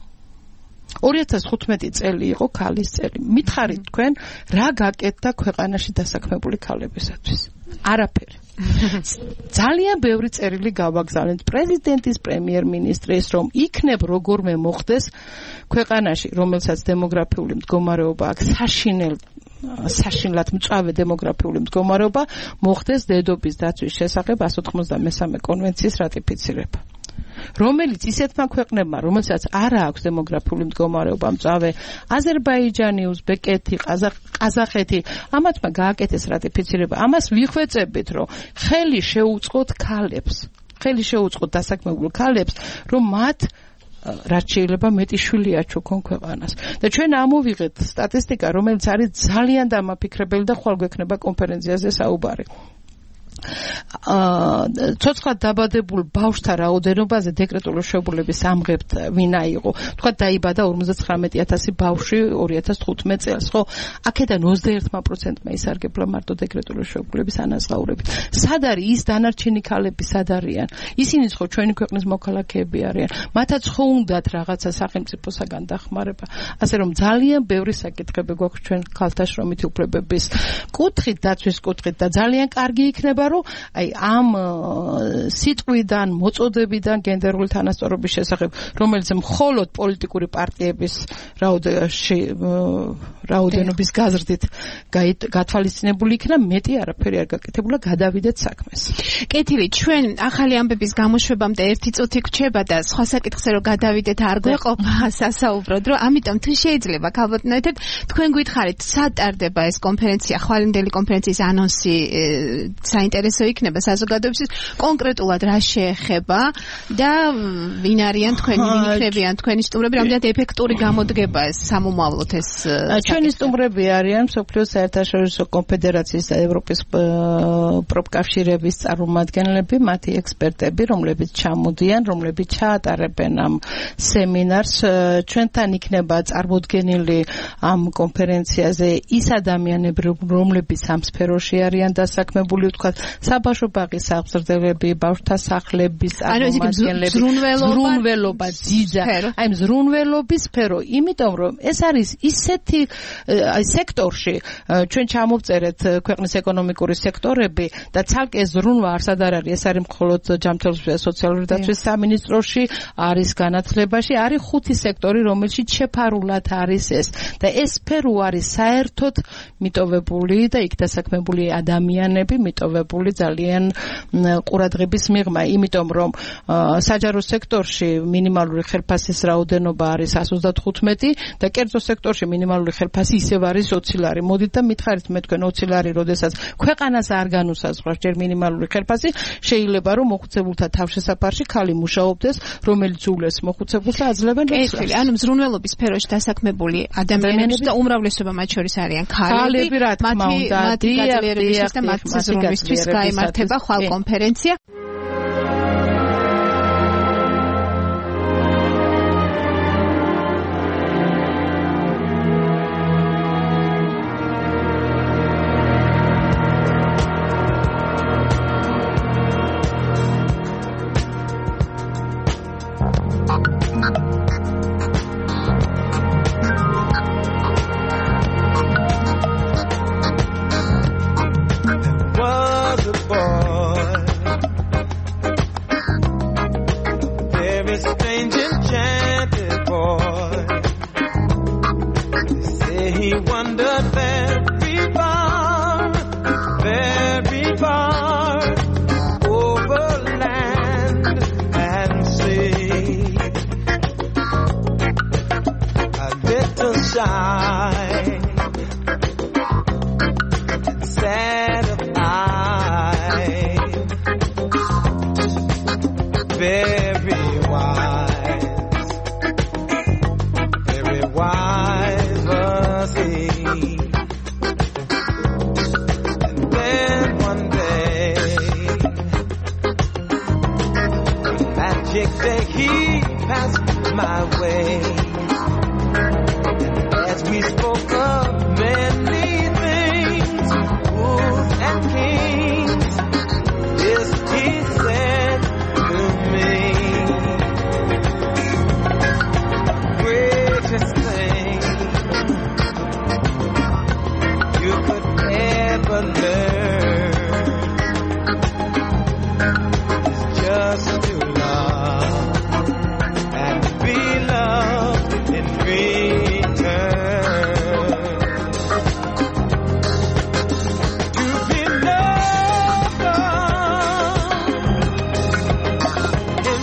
ორი ათას ხუთმეტი წელი იყო ქალის წელი. მითხარით თქვენ, რა გაკეთდა ქვეყანაში დასაქმებული ქალებისათვის? არაფერი. ძალიან ბევრი წერილი გავაგზავნეთ პრეზიდენტის, პრემიერ-მინისტრის, რომ იქნებ როგორმე მოხდეს ქვეყანაში, რომელსაც დემოგრაფიული მდგომარეობა აქვს, საშინელ საშინლად მწვავე დემოგრაფიული მდგომარეობა, მოხდეს დედობის დაცვის შესახებ εκατს ოცდამესამე კონვენციის რატიფიცირება. რომელიც ისეთმა ქვეყნებმა, რომელსაც არ აქვს დემოგრაფიული მდგომარეობა მწვავე, აზერბაიჯანი, უზბეკეთი, ყაზახეთი, ამათმა გააკეთეს რატიფიცირება. ამას ვიხვეწებით, რომ ხელი შეუწყოთ ქალებს, ხელი შეუწყოთ დასაქმებულ ქალებს, რომ მათ რაც შეიძლება მეტი შვილი აჩუქონ ქვეყანას. და ჩვენ ამოვიღეთ სტატისტიკა, რომელიც არის ძალიან დამაფიქრებელი და ხვალ გვექნება კონფერენციაზე საუბარი. ცოცხლად დაბადებულ ბავშვთა რაოდენობაზე დეკრეტული შეუძლებლობის ამღებთ ვინა იყო. თქვა დაიბადა ორმოცდათხრამეტი ათასი ბავშვი ორი ათას თხუთმეტ წელს, ხო? აქედან ოცდაერთმა პროცენტმა ისარგებლა მარტო დეკრეტული შეუძლებლობის ანაზღაურებით. სად არის ის დანარჩენი ქალები, სად არიან? ისინიც ხო ჩვენი ქვეყნის მოქალაქეები არიან. მათაც ხო უნდათ რაღაცა სახელმწიფოსაგან დახმარება. ასე რომ ძალიან ბევრი საკითხები გვაქვს ჩვენ ქალთა შრომითი უფლებების კუთხით, დაცვის კუთხით და ძალიან კარგი იქნება რომ აი ამ სიტყვიდან, მოწოდებიდან გენდერული თანასწორობის შესახებ, რომელიც მხოლოდ პოლიტიკური პარტიების რაოდენობის გაზრდით გათვალისწინებული იქნა, მეტი არაფერი არ გაკეთებულა, გადავიდეთ საქმეს. კეთილი, ჩვენ ახალი ამბების გამოშვებამდე ერთი წუთი გვჩება და სხვა საკითხზე რომ გადავიდეთ არ გვეყოფა სასაუბროდ, რომ ამიტომ თუ შეიძლება ქალბატონეთად თქვენ გითხარით, სად ტარდება ეს კონფერენცია, ხვალინდელი კონფერენციის ანონსი საინტერესო იქნება საზოგადოებისთვის, კონკრეტულად რა შეეხება და ვინ არიან თქვენი, ვინ იქნებიან თქვენი სტუმრები, რამდენად ეფექტური გამოდგება ეს სამომავლოდ ეს ჩვენი სტუმრები არიან მსოფლიოს საერთაშორისო კონფედერაციის და ევროპის პროფკავშირების წარმომადგენლები, მათი ექსპერტები, რომლებიც ჩამოდიან, რომლებიც ჩაატარებენ ამ სემინარს. ჩვენთან იქნება წარმოდგენილი ამ კონფერენციაზე ის ადამიანები, რომლებიც ამ სფეროში არიან დასაქმებული, ვთქვათ, საბავშვო ბაღის აღზრდელები, ბავშვთა სახლების წარმომადგენლები, ზრუნველობა, ძიძა, აი ზრუნველობის სფერო, იმიტომ რომ ეს არის ისეთი სექტორში, ჩვენ ჩამოვწერეთ ქვეყნის ეკონომიკური სექტორები და ცალკე ზრუნვა არსად არ არის, ეს არის მხოლოდ ჯანმრთელობის სოციალური დაცვის სამინისტროში, არის განათლებაში, არის ხუთი სექტორი, რომელშიც შეფარულად არის ეს და ეს სფერო არის საერთოდ მიტოვებული და იქ დასაქმებული ადამიანები მიტოვებული ძალიან ყურადღების მიღმა, იმიტომ რომ საჯარო სექტორში მინიმალური ხელფასის რაოდენობა არის εκατს ოცდათხუთმეტი და კერძო სექტორში მინიმალური ხელფასი ისევ არის ოცილარი. მოდით და მითხარით მე თქვენ ოცილარი, როდესაც ქვეყანას არ განუსაზღვრავს ჯერ მინიმალური ხელფასი, შეიძლება რომ მოხუცებულთა თავშესაფარში ქალი მუშაობდეს, რომელიც უვლეს მოხუცებულს და აძლევენ ოცილარს. ანუ მზრუნველობის სფეროში დასაქმებული ადამიანები და უმრავლესობა მათ შორის არიან ქალები, მათი მათი გაძლიერებისთვის და მათი ზრუნვისთვის გაიმართება ხვალ კონფერენცია. my way. As we spoke of many things, fools and kings, this he said to me, greatest thing you could ever learn is just to love and be loved in return. To be loved in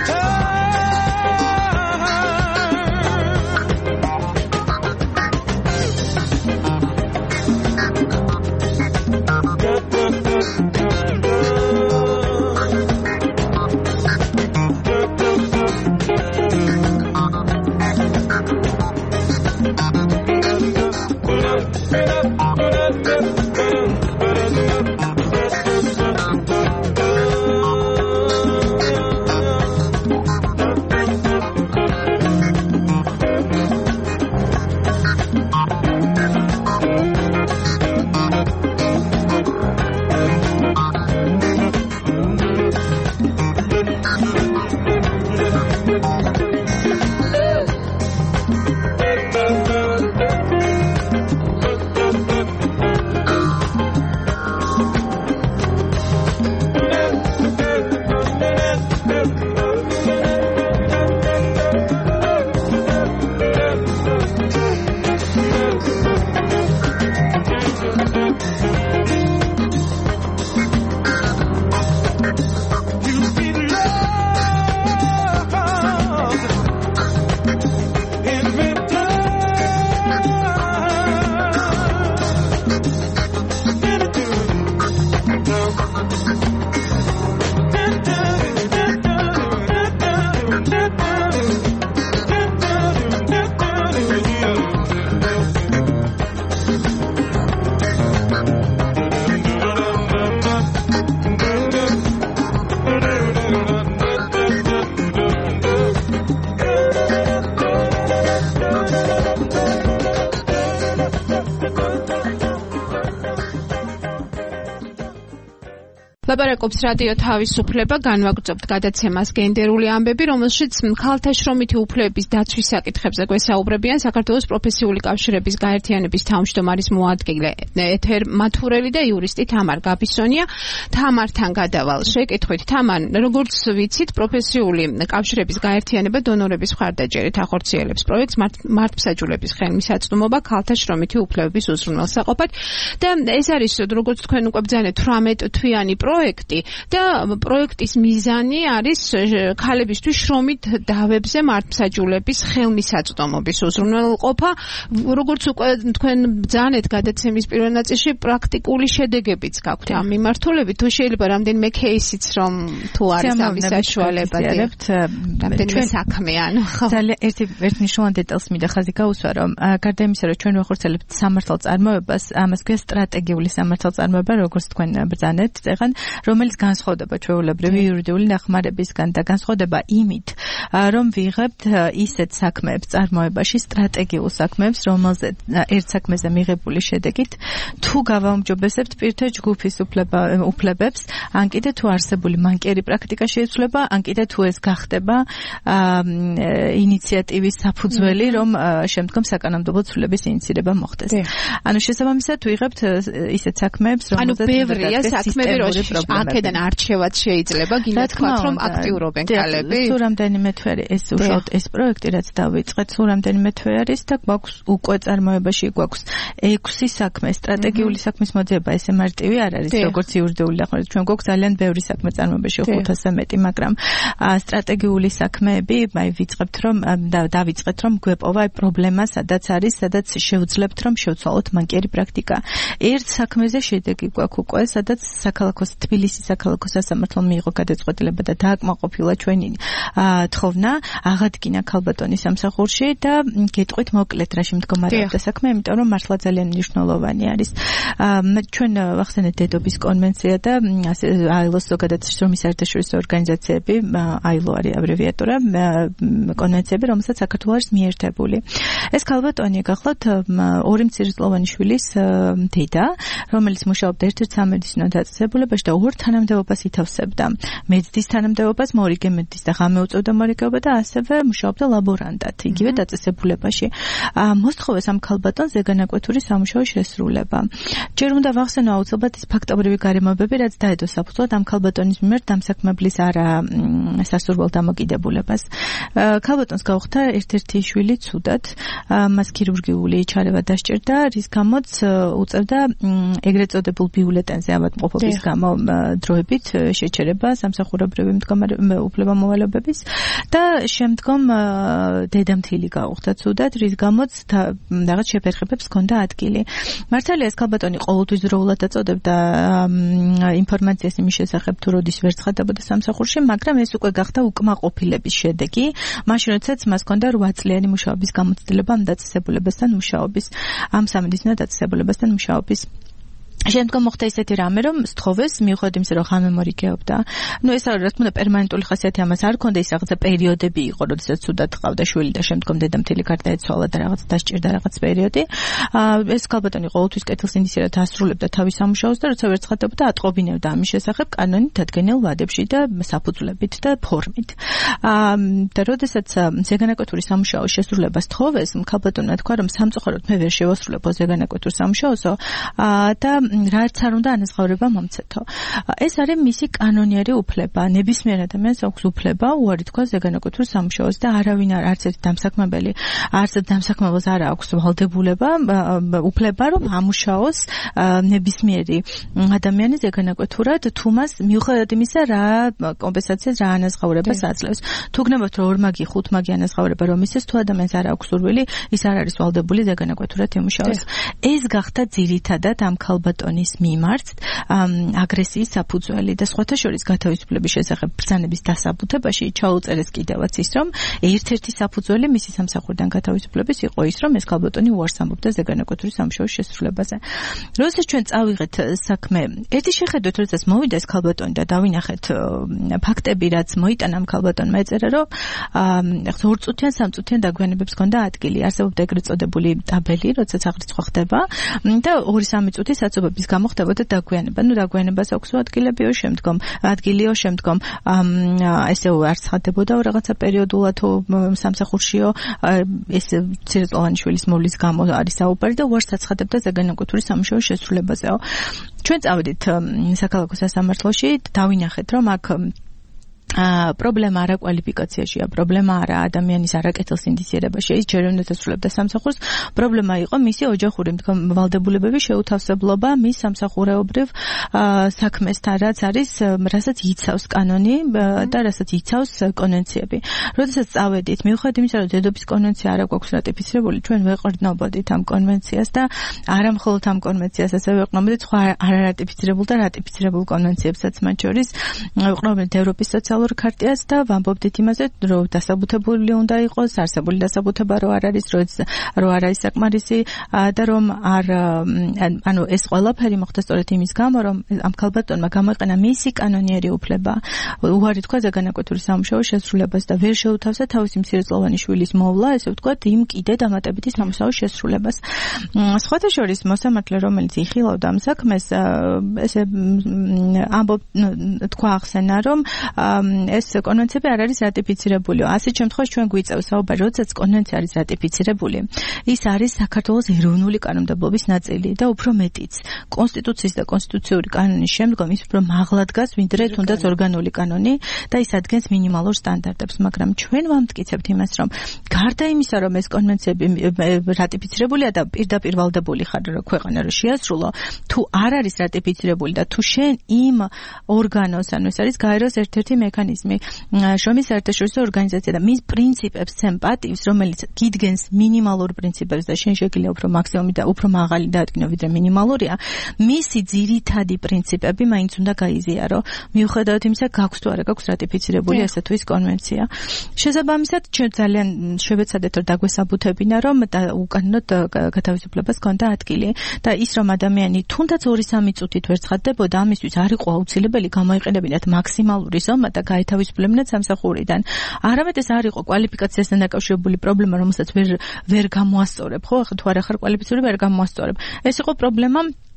ლაპარაკობს რადიო თავისუფლება, განვაგრძობთ გადაცემას გენდერული ამბები, რომელშიც ქალთა შრომითი უფლებების დაცვის საკითხებზე გვესაუბრებიან საქართველოს პროფესიული კავშირების გაერთიანების თავმჯდომარის მოადგილე ეთერ მათურელი და იურისტი თამარ გაბისონია. თამართან გადავალ შეკითხვით. თამარ, როგორც ვიცით, პროფესიული კავშირების გაერთიანება დონორების მხარდაჭერით ახორციელებს პროექტს მართლმსაჯულების ხელმისაწვდომობა ქალთა შრომითი უფლებების უზრუნველსაყოფად და ეს არის, როგორც თქვენ უკვე ბრძანეთ, თვრამეტ თვიანი პროექტი და პროექტის მიზანი არის ქალებისთვის შრომით დავებზე მართლმსაჯულების ხელმისაწვდომობის უზრუნველყოფა. როგორც უკვე თქვენ ბრძანეთ გადაცემის პირველ ნაწილში, პრაქტიკული შედეგებიც გაქვთ ამ მიმართულებით. თუ შეიძლება რამდენიმე кейსიც რომ თუ არის ამის საშუალება რამდენიმე საქმე ანუ ძალიან ერთი ერთ მნიშვნელოვან დეტალს მინდა ხაზი გაუსვა, რომ გარდა იმისა, რომ ჩვენ ვახორციელებთ სამართალწარმოებას, ამას ქვია სტრატეგიული სამართალწარმოება, როგორც თქვენ ბრძანეთ წეგან, რომელიც განსხვავდება ჩვეულებრივი იურიდიული დახმარებისგან და განსხვავდება იმით, რომ ვიღებთ ისეთ საქმეებს წარმოებაში, სტრატეგიულ საქმეებს, რომელზეც ერთ საქმეზე მიღებული შედეგით თუ გავაუმჯობესებთ პირთა ჯგუფის უფლებებს, ან კიდე თუ არსებული მანკიერი პრაქტიკა შეიცვლება, ან კიდე თუ ეს გახდება ინიციატივის საფუძველი, რომ შემდგომ საკანონმდებლო ცვლილების ინიცირება მოხდეს. ანუ შესაბამისად ვიღებთ ისეთ საქმეებს, რომელზეც ანუ ბევრია საქმეები, რომ აქედან არჩევაც შეიძლება, გინდა თქვათ, რომ აქტიურობენ ქალები. სულ რამდენიმე თვე ეს უშუალოდ ეს პროექტი, რაც დავიწყეთ, სულ რამდენიმე თვე არის და გვაქვს უკვე წარმოებაში გვაქვს ექვსი საქმე, სტრატეგიული საქმის მოძიება, ესე მარტივი არ არის, როგორც იურიდიული დახმარება. ჩვენ გვაქვს ძალიან ბევრი საქმე წარმოებაში, ხუთასზე მეტი, მაგრამ სტრატეგიული საქმეები, აი ვიწყებთ, რომ დავიწყეთ, რომ გვეპოვა აი პრობლემა, სადაც არის, სადაც შევძლებთ, რომ შევცვალოთ მანკიერი პრაქტიკა. ერთ საქმეზე შედეგი გვაქვს უკვე, სადაც საქალაქო თბილისის საქალაქო სასამართლომ მიიღო გადაწყვეტილება და დააკმაყოფილა ჩვენი თხოვნა აღადგინა ქალბატონის სამსახურში და გეტყვით მოკლედ რაში მდგომარეობდა საქმე, იმიტომ რომ მართლა ძალიან მნიშვნელოვანი არის. ჩვენ ვახსენეთ დედობის კონვენცია და აილოს ზოგადად შრომის საერთაშორისო ორგანიზაციები, აილო არის აბრევიატურა, კონვენციები, რომელსაც საქართველოს არის მიერთებული. ეს ქალბატონი გახლავთ ორი მცირეწლოვანი შვილის დედა, რომელიც მუშაობდა ერთ-ერთ სამედიცინო დაწესებულებაში და ორ თანამდებობას ითავსებდა. მეძდის თანამდებობას, მორიგე მეძდის და ღამე უწევდა მორიგეობა და ასევე მუშაობდა ლაბორანტად იგივე დაწესებულებაში. მოსთხოვეს ამ ქალბატონს ზეგანაკვეთური სამუშაო შესრულება. ჯერ უნდა ვახსენო აუცილებლად ის ფაქტობრივი გარემოებები, რაც დაედო საფუძვლად ამ ქალბატონის მიმართ დამსაქმებლის არა სასურველ დამოკიდებულებას. ქალბატონს გაუხდა ერთ-ერთი შვილი ცუდად, მას ქირურგიული ჩარევა დასჭირდა, რის გამოც უწევდა ეგრეთ წოდებულ ბიულეტენზე ავადმყოფობის გამო დროებით შეჩერება სამსახურებრივი უფლებამოვალეობების და შემდგომ დედამთილი გაუხდა ცუდად, რის გამოც რაღაც შეფერხებებს ჰქონდა ადგილი. მართალია ეს ქალბატონი ყოველთვის დროულად აწოდებდა ინფორმაციას იმის შესახებ, თუ როდის ვერ ცხადდებოდა სამსახურში, მაგრამ ეს უკვე გახდა უკმაყოფილების შედეგი, მაშინ როდესაც მას ჰქონდა რვა წლიანი მუშაობის გამოცდილება ამ დაწესებულებასთან მუშაობის, ამ სამედიცინო დაწესებულებასთან მუშაობის. შემდგომ მოხდა ისეთი რამე, რომ სთხოვეს მიუხედავად იმისა, რომ ღამე მორიგეობდა. ნუ ეს რა თქმა უნდა პერმანენტული ხასიათი ამას არ ჰქონდა, ის რაღაცა პერიოდები იყო, როდესაც თუდად ყავდა შვილი და შემდგომ დედამთილი გარდაეცვალა და რაღაც დასჭირდა რაღაც პერიოდი. ეს ქალბატონი ყოველთვის კეთილსინდისიერად ასრულებდა თავის სამუშაოს და როცა ვერ ცხადდებოდა, ატყობინებდა ამის შესახებ კანონით დადგენილ ვადებში და საფუძვლებით და ფორმით. და როდესაც ზეგანაკვეთური სამუშაოს შესრულება სთხოვეს, ქალბატონმა თქვა, რომ სამწუხაროდ მე ვერ შევასრულებო ზეგანაკვეთურ სამუშაოსო და რაც არ უნდა ანაზღაურება მომცეთო. ეს არის მისი კანონიერი უფლება. ნებისმიერ ადამიანს აქვს უფლება უარი თქვა ზეგანაკვეთურ სამუშაოს და არავინ არ არც ერთი დამსაქმებელი, არც დამსაქმებელს არ აქვს ვალდებულება, უფლება რომ ამუშაოს ნებისმიერი ადამიანი ზეგანაკვეთურად, თუ მას მიუხედავად იმისა, რა კომპენსაციას, რა ანაზღაურებას აძლევს. თუ გნებავთ რომ ორმაგი, ხუთმაგი ანაზღაურება რომ ისეს, თუ ადამიანს არ აქვს სურვილი, ის არ არის ვალდებული ზეგანაკვეთურად იმუშაოს. ეს გახდა ძირითადად ამ ქალბატონის მიმართ აგრესიის საფუძველი და სხვათა შორის გათავისუფლების შესახებ ბრძანების დასაბუთებაში ჩაუწერეს კიდევაც ის, რომ ერთ-ერთი საფუძველი მისი სამსახურიდან გათავისუფლების იყო ის, რომ ეს ქალბატონი უარს ამბობდა ზეგანაკვეთური სამუშაოს შესრულებაზე. როდესაც ჩვენ წავიღეთ საქმე, ერთი შეხედვით, როდესაც მოვიდა ეს ქალბატონი და დავინახეთ ფაქტები, რაც მოიტანა ამ ქალბატონმა, ეწერა, რომ ორ წუთიან, სამ წუთიან დაგვიანებებს ჰქონდა ადგილი. არსებობდა ეგრეთ წოდებული ტაბელი, როდესაც აღრიცხვა ხდება და ორი სამი წუთი საწობების გამო ხდებოდა დაგვიანება. ნუ დაგვიანებას აქვს ადგილებიო, შემდგომ ადგილიო, შემდგომ ესე არ ცხადდებოდა რაღაცა პერიოდულად სამსახურშიო, ეს მცირეწლოვანი შვილის მოვლის გამო არის საუბარი და უარს აცხადებდა ზეგანაკვეთური სამუშაოს შესრულებაზეო. ჩვენ წავედით საქალაქო სასამართლოში, დავინახეთ, რომ აქ პრობლემა არა კვალიფიკაციაშია, პრობლემა არა ადამიანის არაკეთილსინდისიერებაში, ის ჯერ უნდა დასრულებდა სამსახურს, პრობლემა იყო მისი ოჯახური ვალდებულებების შეუთავსებლობა მის სამსახურეობრივ საქმესთან, რაც არის, რასაც იცავს კანონი და რასაც იცავს კონვენციები. როდესაც წავედით, მიუხედავად იმისა, რომ დედობის კონვენცია არ გვაქვს რატიფიცირებული, ჩვენ ვეყრდნობოდით ამ კონვენციას და არა მხოლოდ ამ კონვენციას, ასევე ვეყრდნობოდით სხვა არარატიფიცირებულ და რატიფიცირებულ კონვენციებსაც, მათ შორის ვეყრდნობოდით ევროპის სოციალურ ქარტიას და ვამბობდით იმაზე, რომ დასაბუთებული უნდა იყოს, არსებული დასაბუთება რო არ არის, რო არ არის საკმარისი და რომ არ ანუ ეს ყველაფერი მოხდა სწორედ იმის გამო, რომ ამ ქალბატონმა გამოიყენა მისი კანონიერი უფლება უარი თქვა ზეგანაკვეთური სამუშაოს შესრულებას და ვერ შეუთავსა თავისი მცირეწლოვანი შვილის მოვლა, ესე ვთქვათ, იმ კიდე დამატებითი სამუშაოს შესრულებას. სხვათა შორის მოსამართლე, რომელიც იხილავდა ამ საქმეს, ესე ამბობ თქვა ახსენა, რომ ეს კონვენციები არ არის რატიფიცირებული. ასეთ შემთხვევაში ჩვენ გვიწევს საუბარი, როდესაც კონვენცია არის რატიფიცირებული, ის არის საქართველოს ეროვნული კანონმდებლობის ნაწილი და უფრო მეტიც. კონსტიტუციის და კონსტიტუციური კანონის შემდგომ ის უფრო მაღლა დგას, ვიდრე თუნდაც ორგანული კანონი და ის ადგენს მინიმალურ სტანდარტებს, მაგრამ ჩვენ ვამტკიცებთ იმას, რომ გარდა იმისა, რომ ეს კონვენციები რატიფიცირებულია და პირდაპირ ვალდებული ხარ ქვეყანა რომ შეასრულო, თუ არ არის რატიფიცირებული და თუ შენ იმ ორგანოს, ანუ ეს არის გაეროს ერთ-ერთი მექანიზმი მექანიზმი შრომის საერთაშორისო ორგანიზაცია და მის პრინციპებს ცემ პატივს, რომელიც გიდგენს მინიმალურ პრინციპებს და შენ შეგიძლია უფრო მაქსიმუმი და უფრო მაღალი დაადგინო ვიდრე მინიმალურია, მისი ძირითადი პრინციპები მაინც უნდა გაიზიარო. მიუხედავად იმისა, გაქვს თუ არა გაქვს რატიფიცირებული ასე თუ ის კონვენცია. შესაბამისად, ჩვენ ძალიან შევეცადეთ რომ დაგვესაბუთებინა, რომ უკანონოდ გათავისუფლებას ჰქონდა ადგილი და ის რომ ადამიანი თუნდაც ორი სამი წუთით ვერ ცხადდებოდა, ამისთვის არ იყო აუცილებელი გამოიყენებინათ მაქსიმალური ზომა და გაეთავისუფლებინათ სამსახურიდან. არამედ ეს არ იყო კვალიფიკაციასთან დაკავშირებული პრობლემა, რომელსაც ვერ ვერ გამოასწორებ, ხო? ახლა თუ არ ახარ კვალიფიციური, ვერ გამოასწორებ. ეს იყო პრობლემა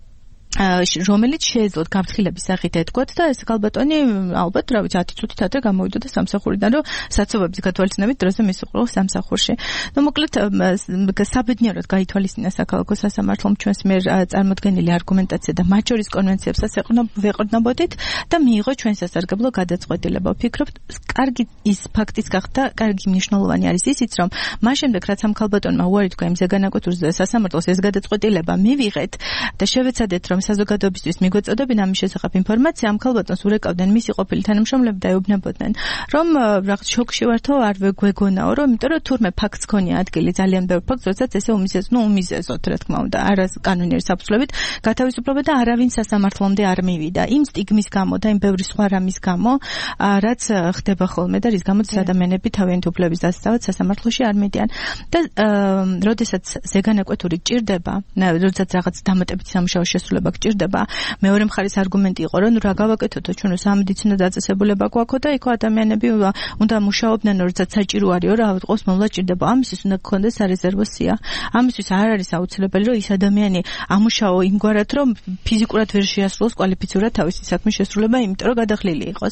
რომელიც შეეძლოთ გაფრთხილების სახით ეთქვათ და ეს ქალბატონი ალბათ რა ვიცი ათი წუთით ადრე გამოვიდოდა სამსახურიდან, რომ საცობების გათვალისწინებით დროზე მისუყრო სამსახურში. ნუ მოკლედ საბედნიეროდ გაითვალისწინა საქალაქო სასამართლომ ჩვენს მიერ წარმოდგენილი არგუმენტაცია და მათ შორის კონვენციებსაც ვეყრდნობოდით და მიიღო ჩვენ სასარგებლო გადაწყვეტილება. ვფიქრობ, კარგი ის ფაქტიც გახდა, კარგი მნიშვნელოვანი არის ისიც, რომ მას შემდეგ რაც ამ ქალბატონმა უარი თქვა იმ ზეგანაკუთურ სასამართლოს ეს გადაწყვეტილება მივიღეთ და შევეცადეთ რომ საზოგადოებისთვის მიგვეწოდებინა ამის შესახებ ინფორმაცია, ამ ქალბატონს ურეკავდნენ მისი ყოფილი თანამშრომლები და ეუბნებოდნენ, რომ რაღაც შოკში ვართო, არ ვეგონაო, რომ იმიტომ რომ თურმე ფაქტს ქონია ადგილი ძალიან ბევრ ფაქტს, როდესაც ესე უმიზეს, ნუ უმიზესოთ რა თქმა უნდა, არა კანონიერი საფუძვლებით გათავისუფლება და არავინ სასამართლომდე არ მივიდა. იმ სტიგმის გამო და იმ ბევრი სხვა რამის გამო, რაც ხდება ხოლმე და რის გამოც ადამიანები თავიანთი უფლების დასაცავად სასამართლოში არ მიდიან. და როდესაც ზეგანაკვეთური ჭირდება, როდესაც რაღაც დამატებითი სამუშაო შესრულება გჭირდება, მეორე მხარის არგუმენტი იყო, რომ რა გავაკეთოთო, ჩვენ სამედიცინო დაწესებულება გვაქვს და იქ ადამიანები უნდა მუშაობდნენ, როდესაც საჭირო არისო, რა ავიღოს მოვლა ჭირდება. ამისთვის უნდა გქონდეს სარეზერვო სია. ამისთვის არ არის აუცილებელი, რომ ის ადამიანი ამუშაო იმგვარად, რომ ფიზიკურად ვერ შეასრულოს კვალიფიციურად თავისი საქმის შესრულება, იმიტომ რომ გადახლილი იყოს.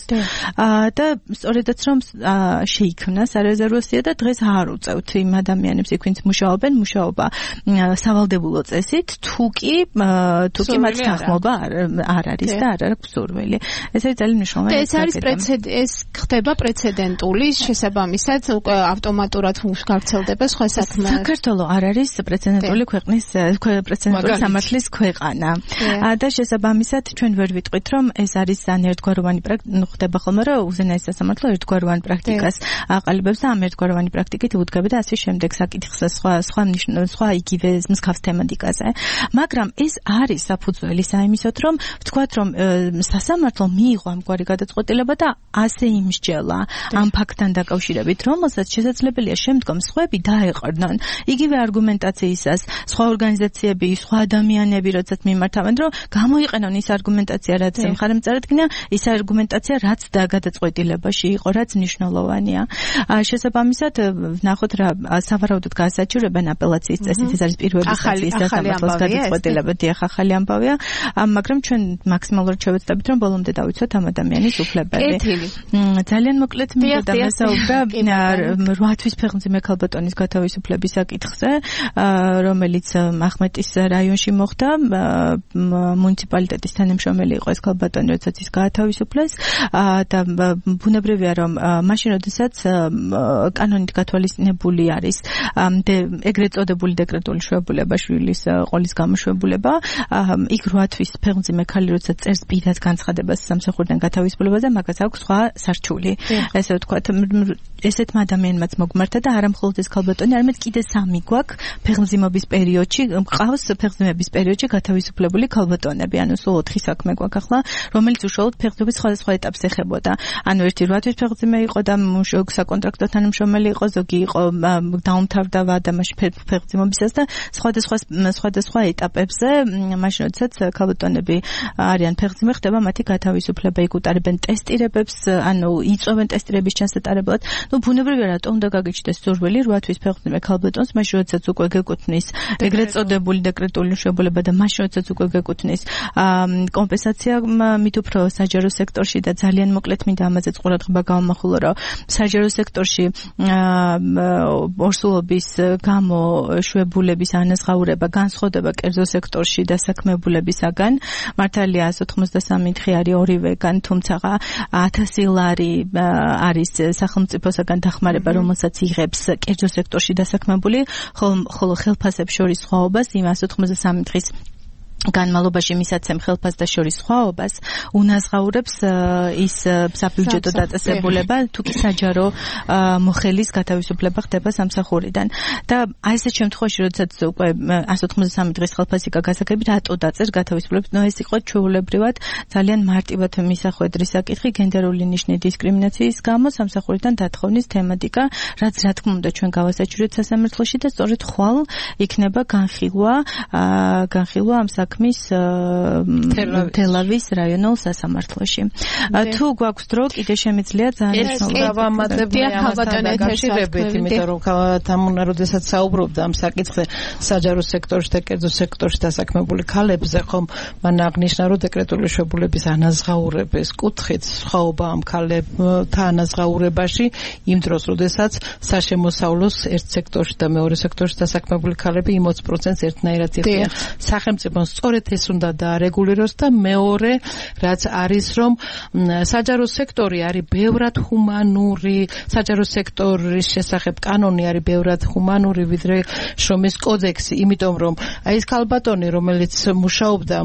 და სწორედაც რომ შეიქმნა სარეზერვო სია და დღეს არ უწევთ იმ ადამიანებს, ვინც მუშაობენ, მუშაობა სავალდებულო წესით, თუ კი თუ კი მათ თანხმობა არ არის და არ აქვს სურვილი. ეს არის ძალიან მნიშვნელოვანი. ეს არის პრეცედენტი, ეს ხდება პრეცედენტული, შესაბამისად უკვე ავტომატურად გავრცელდება სხვა საქმე. საქართველოს არ არის პრეცედენტული ქვეყნის პრეცედენტული სამართლის ქვეყანა. და შესაბამისად ჩვენ ვერ ვიტყვით, რომ ეს არის ძალიან ერთგვაროვანი პრაქტიკა, ხდება ხოლმე, რომ უზენაესი სასამართლო ერთგვაროვან პრაქტიკას აყალიბებს და ამ ერთგვაროვანი პრაქტიკით უდგება და ასე შემდეგ საკითხს სხვა სხვა სხვა იგივე მსგავს თემატიკაზე. მაგრამ ეს არის საფუძველი საიმისოთ, რომ ვთქვათ, რომ სასამართლომ მიიღო ამგვარი გადაწყვეტილება და ასე იმსჯელა ამ ფაქტთან დაკავშირებით, რომელსაც შესაძლებელია შემდგომ სხვები დაეყრდნონ იგივე არგუმენტაციისას, სხვა ორგანიზაციები, სხვა ადამიანები, როდესაც მიმართავენ, რომ გამოიყენონ ის არგუმენტაცია, რაც მხარემ წარადგინა, ის არგუმენტაცია, რაც და გადაწყვეტილებაში იყო, რაც მნიშვნელოვანია. შესაბამისად, ვნახოთ რა სავარაუდოდ გაასაჩივრებენ აპელაციის წესით, ეს არის პირველი ინსტანციის სასამართლოს გადაწყვეტილება, დიახ, ახალი ამბავია, მაგრამ ჩვენ მაქსიმალურად შევეცდებით, რომ ბოლომდე დავიცვათ ამ ადამიანის უფლებები. ძალიან მოკლედ მინდა დამესაუბრა რვა თვის ფეხმძიმე ქალბატონის გათავისუფლების საკითხზე, რომელიც ახმეტის რაიონში მოხდა. მუნიციპალიტეტის თანამშრომელი იყო ეს ქალბატონი, როდესაც ის გაათავისუფლეს და ბუნებრივია, რომ მაშინ როდესაც კანონით გათვალისწინებული არის ეგრეთ წოდებული დეკრეტული შვებულება, შვილის ყოლის გამოშვებულება, იქ რვა თვის ფეხმძიმე ქალი, როდესაც წერს პირად განცხადებას სამსახურიდან გათავისუფლებაზე, მაგას აქვს სხვა სარჩული. ესე ვთქვათ, ესეთმა ადამიანმაც მოგმართა და არა მხოლოდ ეს ქალბატონი, არამედ კიდე სამი გვაქვს ფეხმძიმობის პერიოდში, ყავს ფეხმძიმების პერიოდში გათავისუფლებული ქალბატონები, ანუ სულ ოთხი საქმე გვაქვს ახლა, რომელიც უშუალოდ ფეხმძიმების სხვადასხვა ეტაპს ეხებოდა. ანუ ერთი რვა თვის ფეხმძიმე იყო და საკონტრაქტო თანამშრომელი იყო, ზოგი იყო დაუმთავრდა და მაშინ ფეხმძიმობისას და სხვადასხვა სხვადასხვა ეტაპებზე, მაშინ როდესაც ქალბატონები არიან ფეხმძიმე, ხდება მათი გათავისუფლება, იქ უტარებენ ტესტირებებს, ანუ იწვევენ ტესტირების ჩასატარებლად. ნუ ბუნებრივია, რატო უნდა გაგიჩნდეს სურვილი რვა თვის ფეხმძიმე ქალბატონს, მაშინ როდესაც უკვე გეკუთვნის ეგრეთ წოდებული დეკრეტული შვებულება და მაშინ როდესაც უკვე გეკუთვნის კომპენსაცია მით უფრო საჯარო სექტორში და ძალიან მოკლედ მინდა ამაზეც ყურადღება გავამახვილო, რომ საჯარო სექტორში ორსულობის გამო შვებულების ანაზღაურება განსხვავდება კერძო სექტორში დასაქმებულებისაგან. მართალია εκατს ოთხმოცდასამი დღე არის ორივეგან, თუმცა ათასი ლარი არის სახელმწიფოსაგან დახმარება, რომელსაც იღებს კერძო სექტორში დასაქმებული, ხოლო ხელფასებს შორის სხვაობას იმ εκατს ოთხმოცდასამი დღის განმავლობაში მისაცემ ხელფასთა შორის სხვაობას უნაზღაურებს ის საბიუჯეტო დაწესებულება თუ კი საჯარო მოხელის გათავისუფლება ხდება სამსახურიდან და აი ესეთ შემთხვევაში როდესაც უკვე εκατს ოთხმოცდასამი დღის ხელფასი გასაგებით ატო დაწერ გათავისუფლებს ნუ ეს იყო ჩვეულებრივად ძალიან მარტივად მისახვედრი საკითხი გენდერული ნიშნის დისკრიმინაციის გამო სამსახურიდან დათხოვნის თემატიკა რაც რა თქმა უნდა ჩვენ გავასაჩურეთ სასამართლოში და სწორედ ხვალ იქნება განხილვა განხილვა ამ საქმის თელავის რაიონულ სასამართლოში. თუ გვაქვს დრო, კიდე შემიძლია ძალიან გავამატებ ამასთან დაკავშირებით, იმიტომ რომ თამუნა როდესაც საუბრობდა ამ საკითხზე საჯარო სექტორში და კერძო სექტორში დასაქმებული ქალებზე, ხომ მან აღნიშნა, რომ დეკრეტული შვებულების ანაზღაურების კუთხით სხვაობა ამ ქალებთან ანაზღაურებაში იმ დროს, როდესაც საშემოსავლოს ერთ სექტორში და მეორე სექტორში დასაქმებული ქალები იმ ოცი პროცენტს ერთნაირად იღებენ. სახელმწიფოს სწორედ ეს უნდა დაარეგულიროს და მეორე რაც არის რომ საჯარო სექტორი არის ბევრად ჰუმანური საჯარო სექტორის შესახებ კანონი არის ბევრად ჰუმანური ვიდრე შრომის კოდექსი იმიტომ რომ აი ეს ქალბატონი რომელიც მუშაობდა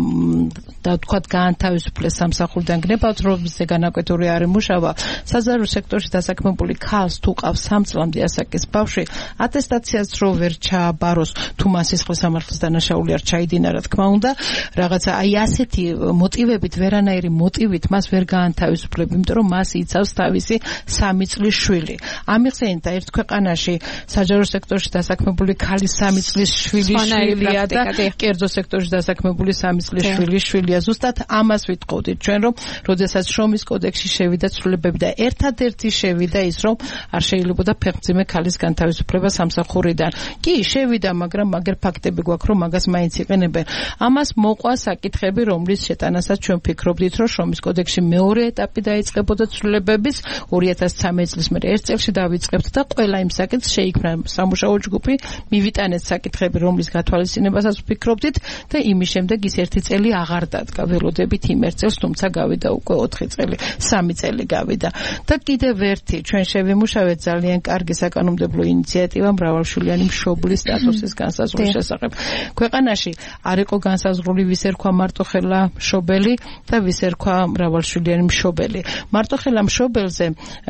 და თქვათ გაანთავისუფლეს სამსახურიდან გნებავთ რომზე განაკვეთური არის მუშაობა საჯარო სექტორში დასაქმებული ქალს თუ ყავს სამ წლამდე ასაკის ბავშვი ატესტაციას რო ვერ ჩააბაროს თუ მას სისხლის სამართლის დანაშაული არ ჩაიდინა რა თქმა უნდა რაღაცა აი ასეთი მოტივებით ვერანაირი მოტივით მას ვერ გაანთავისუფლებ იმიტომ რომ მას იცავს თავისი სამი წლის შვილი ამიხსენით და ერთ ქვეყანაში საჯარო სექტორში დასაქმებული ქალის სამი წლის შვილი შვილია და კერძო სექტორში დასაქმებული სამი წლის შვილი შვილია ზუსტად ამას ვიტყოდით ჩვენ რომ როდესაც შრომის კოდექსში შევიდა ცვლილებები და ერთადერთი შევიდა ის რომ არ შეიძლებოდა ფეხმძიმე ქალის განთავისუფლება სამსახურიდან კი შევიდა მაგრამ მაგერ ფაქტები გვაქვს რომ მაგას მაინც იყენებენ ამას მოყვა საკითხები რომლის შეტანასაც ჩვენ ვფიქრობდით რომ შრომის კოდექსში მეორე ეტაპი დაიწყებოდა ცვლილებების ორი ათას ცხრამეტი წლის მერე ერთ წელში დავიწყებთ და ყველა იმ საკითხს შეიქმნა სამუშაო ჯგუფი მივიტანეთ საკითხები რომლის გათვალისწინებასაც ვფიქრობდით და იმის შემდეგ ის ერთი წელი აღარ დადგა ველოდებით იმ ერთ წელს თუმცა გავიდა უკვე ოთხი წელი სამი წელი გავიდა და კიდევ ერთი ჩვენ შევიმუშავეთ ძალიან კარგი საკანონმდებლო ინიციატივა მრავალშვილიანი მშობლის სტატუსის განსაზღვრის შესახებ ქვეყანაში არ იყო განსაზღვრული ვის ერქვა მარტოხელა მშობელი და ვის ერქვა მრავალშვილიანი მშობელი მარტოხელა მშობელზე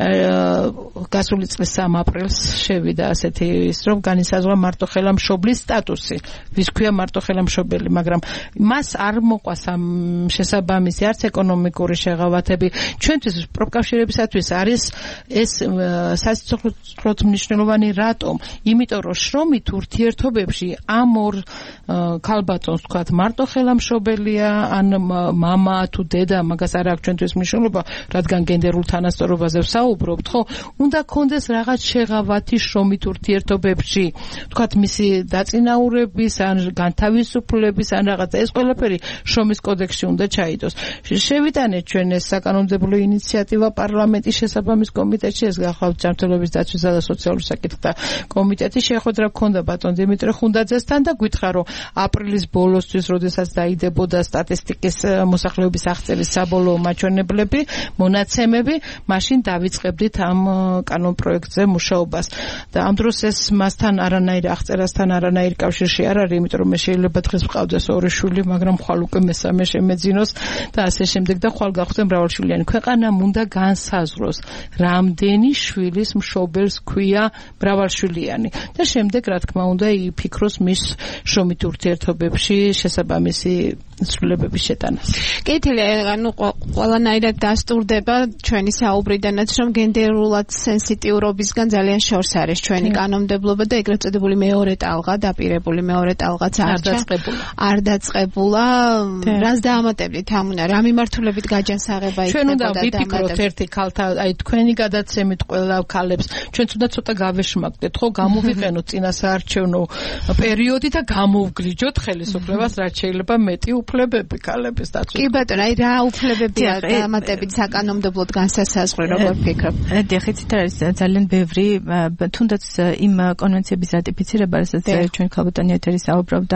გასული წლის სამი აპრილს შევიდა ასეთი ის რომ განისაზღვრა მარტოხელა მშობლის სტატუსი ვის ქვია მარტოხელა მშობელი მაგრამ მას არ მოყვა სამ შესაბამისი არც ეკონომიკური შეღავათები ჩვენთვის პროფკავშირებისათვის არის ეს სასიცოცხლოდ მნიშვნელოვანი რატომ იმიტომ რომ შრომით ურთიერთობებში ამ ორ ქალბატონს თქვათ მარტოხელა მშობელია ან მამა თუ დედა მაგას არ აქვს ჩვენთვის მნიშვნელობა რადგან გენდერულ თანასწორობაზე ვსაუბრობთ ხო უნდა კონდეს რაღაც შეღავათი შრომით ურთიერთობებში თქვათ მისი დაწინაურების ან განთავისუფლების ან რაღაცა ეს ყველაფერი შრომის კოდექსში უნდა ჩაიდოს შევიტანეთ ჩვენ ეს საკანონმდებლო ინიციატივა პარლამენტის შესაბამის კომიტეტში ეს გახლავთ ჯანმრთელობის დაცვისა და სოციალური საკითხთა კომიტეტი შეხვედრა გქონდა ბატონ დიმიტრი ხუნდაძესთან და გითხრა რომ აპრილის ბოლოსთვის როდესაც დაიდებოდა სტატისტიკის მოსახლეობის აღწერის საბოლოო მაჩვენებლები მონაცემები მაშინ დავიწყებდით ამ კანონ პროექტზე მუშაობას და ამ დროს ეს მასთან არანაირ აღწერასთან არანაირ კავშირში არ არის იმიტომ რომ მე შეიძლება დღეს ვყავდეს ორი შვილი მაგრამ ხვალ უკვე მესამე შემეძინოს და ასე შემდეგ და ხვალ გავხდე მრავალშვილიანი ქვეყანამ უნდა განსაზღვროს რამდენი შვილის მშობელს ქვია მრავალშვილიანი და შემდეგ რა თქმა უნდა იფიქროს მის შრომით ურთიერთობებში შესაბამისი ცვლილებების შეტანას. კეთილი, ანუ ყველანაირად დასტურდება ჩვენი საუბრიდანაც რომ გენდერულად სენსიტიურობისგან ძალიან შორს არის ჩვენი კანონმდებლობა და ეგრეთ წოდებული მეორე ტალღა დაპირებული მეორე ტალღაც არ დაწყებულა. არ დაწყებულა. რას დაამატებდით ამუნა? რა მიმართულებით გაჯანსაღება იქნება და ჩვენ უნდა ვიფიქროთ ერთი ქალთა, აი თქვენი გადაცემით ყველა ქალებს, ჩვენც უნდა ცოტა გავეშმაკდეთ, ხო, გამოვიყენოთ წინა საარჩევნო პერიოდი და გამოვგლიჯოთ ხელისუფლებას რაც შეიძლება მეტი უფლებები ქალების დაცვის. კი ბატონო, აი რა უფლებებია დამატებით საკანონმდებლოდ განსასაზღვრი, როგორ ფიქრობ? დიახ, იცით არის ძალიან ბევრი, თუნდაც იმ კონვენციების რატიფიცირება, რასაც ჩვენ ქალბატონი ეთერი საუბრობდა,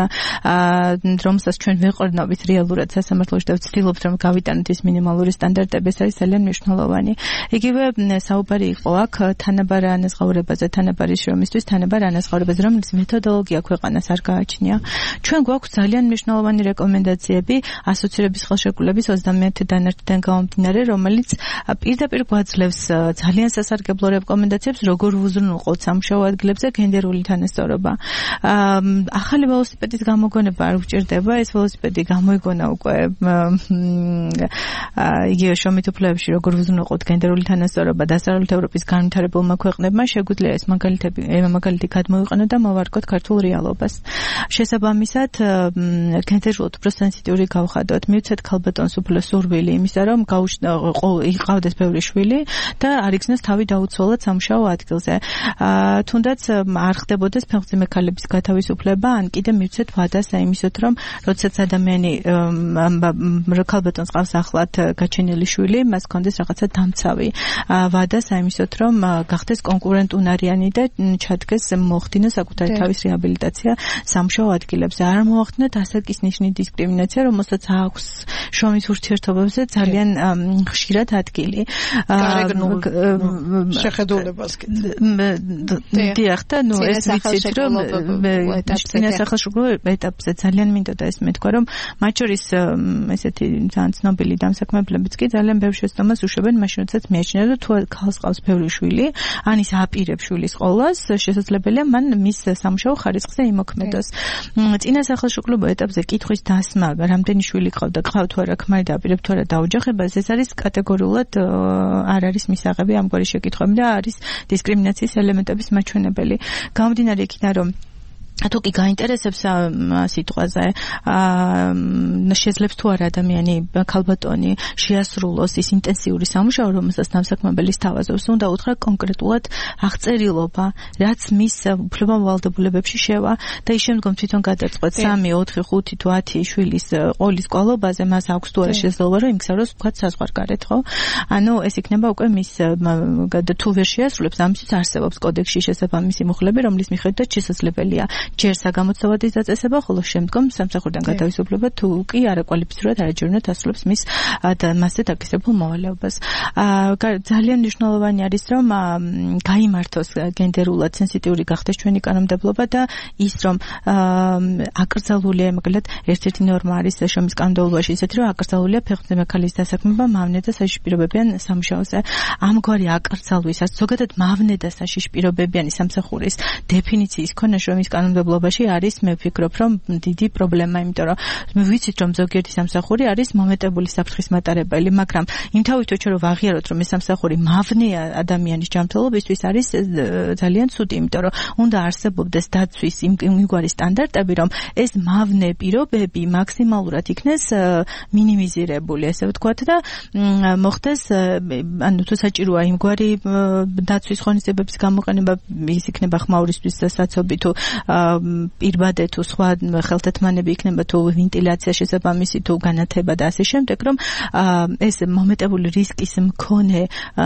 რომელსაც ჩვენ ვეყრდნობით რეალურად სასამართლოში და ვცდილობთ რომ გავიტანოთ ის მინიმალური სტანდარტები, ეს არის ძალიან მნიშვნელოვანი. იგივე საუბარი იყო აქ თანაბარ ანაზღაურებაზე, თანაბარი შრომისთვის, თანაბარ ანაზღაურებაზე, რომელიც მეთოდოლოგია ქვეყანას არ გააჩნია. ჩვენ გვაქვს ძალიან მნიშვნელოვანი რეკომენდაცია ორგანიზაციები, ასოცირების ხელშეკრულების ოცდამეათე დანართიდან გამომდინარე, რომელიც პირდაპირ გვაძლევს ძალიან სასარგებლო რეკომენდაციებს, როგორ ვუზრუნველყოთ სამუშაო ადგილებზე გენდერული თანასწორობა. ახალი ველოსიპედის გამოგონება არ გვჭირდება, ეს ველოსიპედი გამოიგონა უკვე იგივე შრომით უფლებებში, როგორ ვუზრუნველყოთ გენდერული თანასწორობა დასავლეთ ევროპის განვითარებულმა ქვეყნებმა, შეგვიძლია ეს მაგალითები, მაგალითი გადმოვიყენოთ და მოვარგოთ ქართულ რეალობას. შესაბამისად, გენდერულად უფრო სენსიტიური გავხადოთ, მივცეთ ქალბატონს უფრო სურვილი იმისა, რომ იყავდეს ბევრი შვილი და არ იქნას თავი დაუცველად სამუშაო ადგილზე. თუნდაც არ ხდებოდეს ფეხმძიმე ქალების გათავისუფლება, ან კიდე მივცეთ ვადას იმისოთ, რომ როდესაც ადამიანი ქალბატონს ყავს ახლად გაჩენილი შვილი, მას კონდეს რაღაცა დამცავი ვადა საიმისოთ, რომ გახდეს კონკურენტუნარიანი და ჩადგეს მოხდინოს საკუთარი თავის რეაბილიტაცია სამუშაო ადგილებზე. არ მოახდინოთ ასაკის ნიშნის დისკრიმინაცია, რომელსაც აქვს შრომის ურთიერთობებზე ძალიან ხშირად ადგილი. შეხედულებას კიდე. დიახ, და ნუ ეს ვიცით, რომ წინა სახელშეკრულო ეტაპზე ძალიან მინდოდა ეს მეთქვა, რომ მათ შორის ესეთი ძალიან ცნობილი დამსაქმებლებიც კი ძალიან ბევრ შეცდომას უშვებენ, მაშინ როდესაც მიაჩნია, რომ თუ ქალს ყავს ბევრი შვილი, ან ის აპირებს შვილის ყოლას, შესაძლებელია მან მის სამუშაო ხარისხზე იმოქმედოს. წინა სახელშეკრულო ეტაპზე კითხვის დასმა, რამდენი შვილი ყავდა, ყავ თუ არა ქმარი და აპირებ თუ არა დაოჯახებას, ეს არის კატეგორიულად არ არის მისაღები ამგვარი შეკითხვები და არის დისკრიმინაციის ელემენტების მაჩვენებელი. გამომდინარე იქიდან, რომ თუ კი გაინტერესებს სიტყვაზე, შეძლებს თუ არა ადამიანი ქალბატონი შეასრულოს ის ინტენსიური სამუშაო, რომელსაც დამსაქმებელი სთავაზობს, უნდა უთხრა კონკრეტულად აღწერილობა, რაც მის უფლებამოვალდებულებებში შევა და ის შემდგომ თვითონ გადაწყვეტს სამი, ოთხი, ხუთი თუ ათი შვილის ყოლის კვალობაზე, მას აქვს თუ არა შესაძლებლობა, რომ იმგზავროს ვთქვათ საზღვარგარეთ, ხო? ანუ ეს იქნება უკვე მის თუ ვერ შეასრულებს, ამისთვის არსებობს კოდექსში შესაბამისი მუხლები, რომლის მიხედვითაც შესაძლებელია ჯერ საგამოცდავადი დაწესება, ხოლო შემდგომ სამსახურიდან გათავისუფლება თუ კი არაკვალიფიცირებულად არაჯერუნად ასრულებს მის მასზე დაკისრებულ მოვალეობას. ძალიან მნიშვნელოვანი არის, რომ გაიმართოს გენდერულად სენსიტიური გახდეს ჩვენი კანონმდებლობა და ის, რომ აკრძალულია, მაგალითად, ერთ-ერთი ნორმა არის შრომის კანონმდებლობაში ისეთი, რომ აკრძალულია ფეხმძიმე ქალის დასაქმება მავნე და საშიშპირებებიან სამუშაოზე. ამგვარი აკრძალვის, ზოგადად მავნე და საშიშპირებებიანი სამსახურის დეფინიციის ქონა შრომის კანონმდებლობაში არის, მე ვფიქრობ, რომ დიდი პრობლემა, იმიტომ რომ მე ვიცით, რომ ზოგიერთი სამსახური არის მომეტებული საფრთხის მატარებელი, მაგრამ იმთავითო რომ ვაღიაროთ, რომ ეს სამსახური მავნე ადამიანის ჯანმრთელობისთვის არის ძალიან ცუდი, იმიტომ რომ უნდა არსებობდეს დაცვის იმგვარი სტანდარტები, რომ ეს მავნე პირობები მაქსიმალურად იქნეს მინიმიზირებული, ესე ვთქვათ და მოხდეს, ანუ თუ საჭიროა იმგვარი დაცვის ღონისძიებების გამოყენება, ის იქნება ხმაურისთვის საცობი თუ პირბადე თუ სხვა ხელთათმანები იქნება თუ ვენტილაცია შესაბამისი თუ განათება და ასე შემდეგ, რომ ეს მომეტებული რისკის მქონე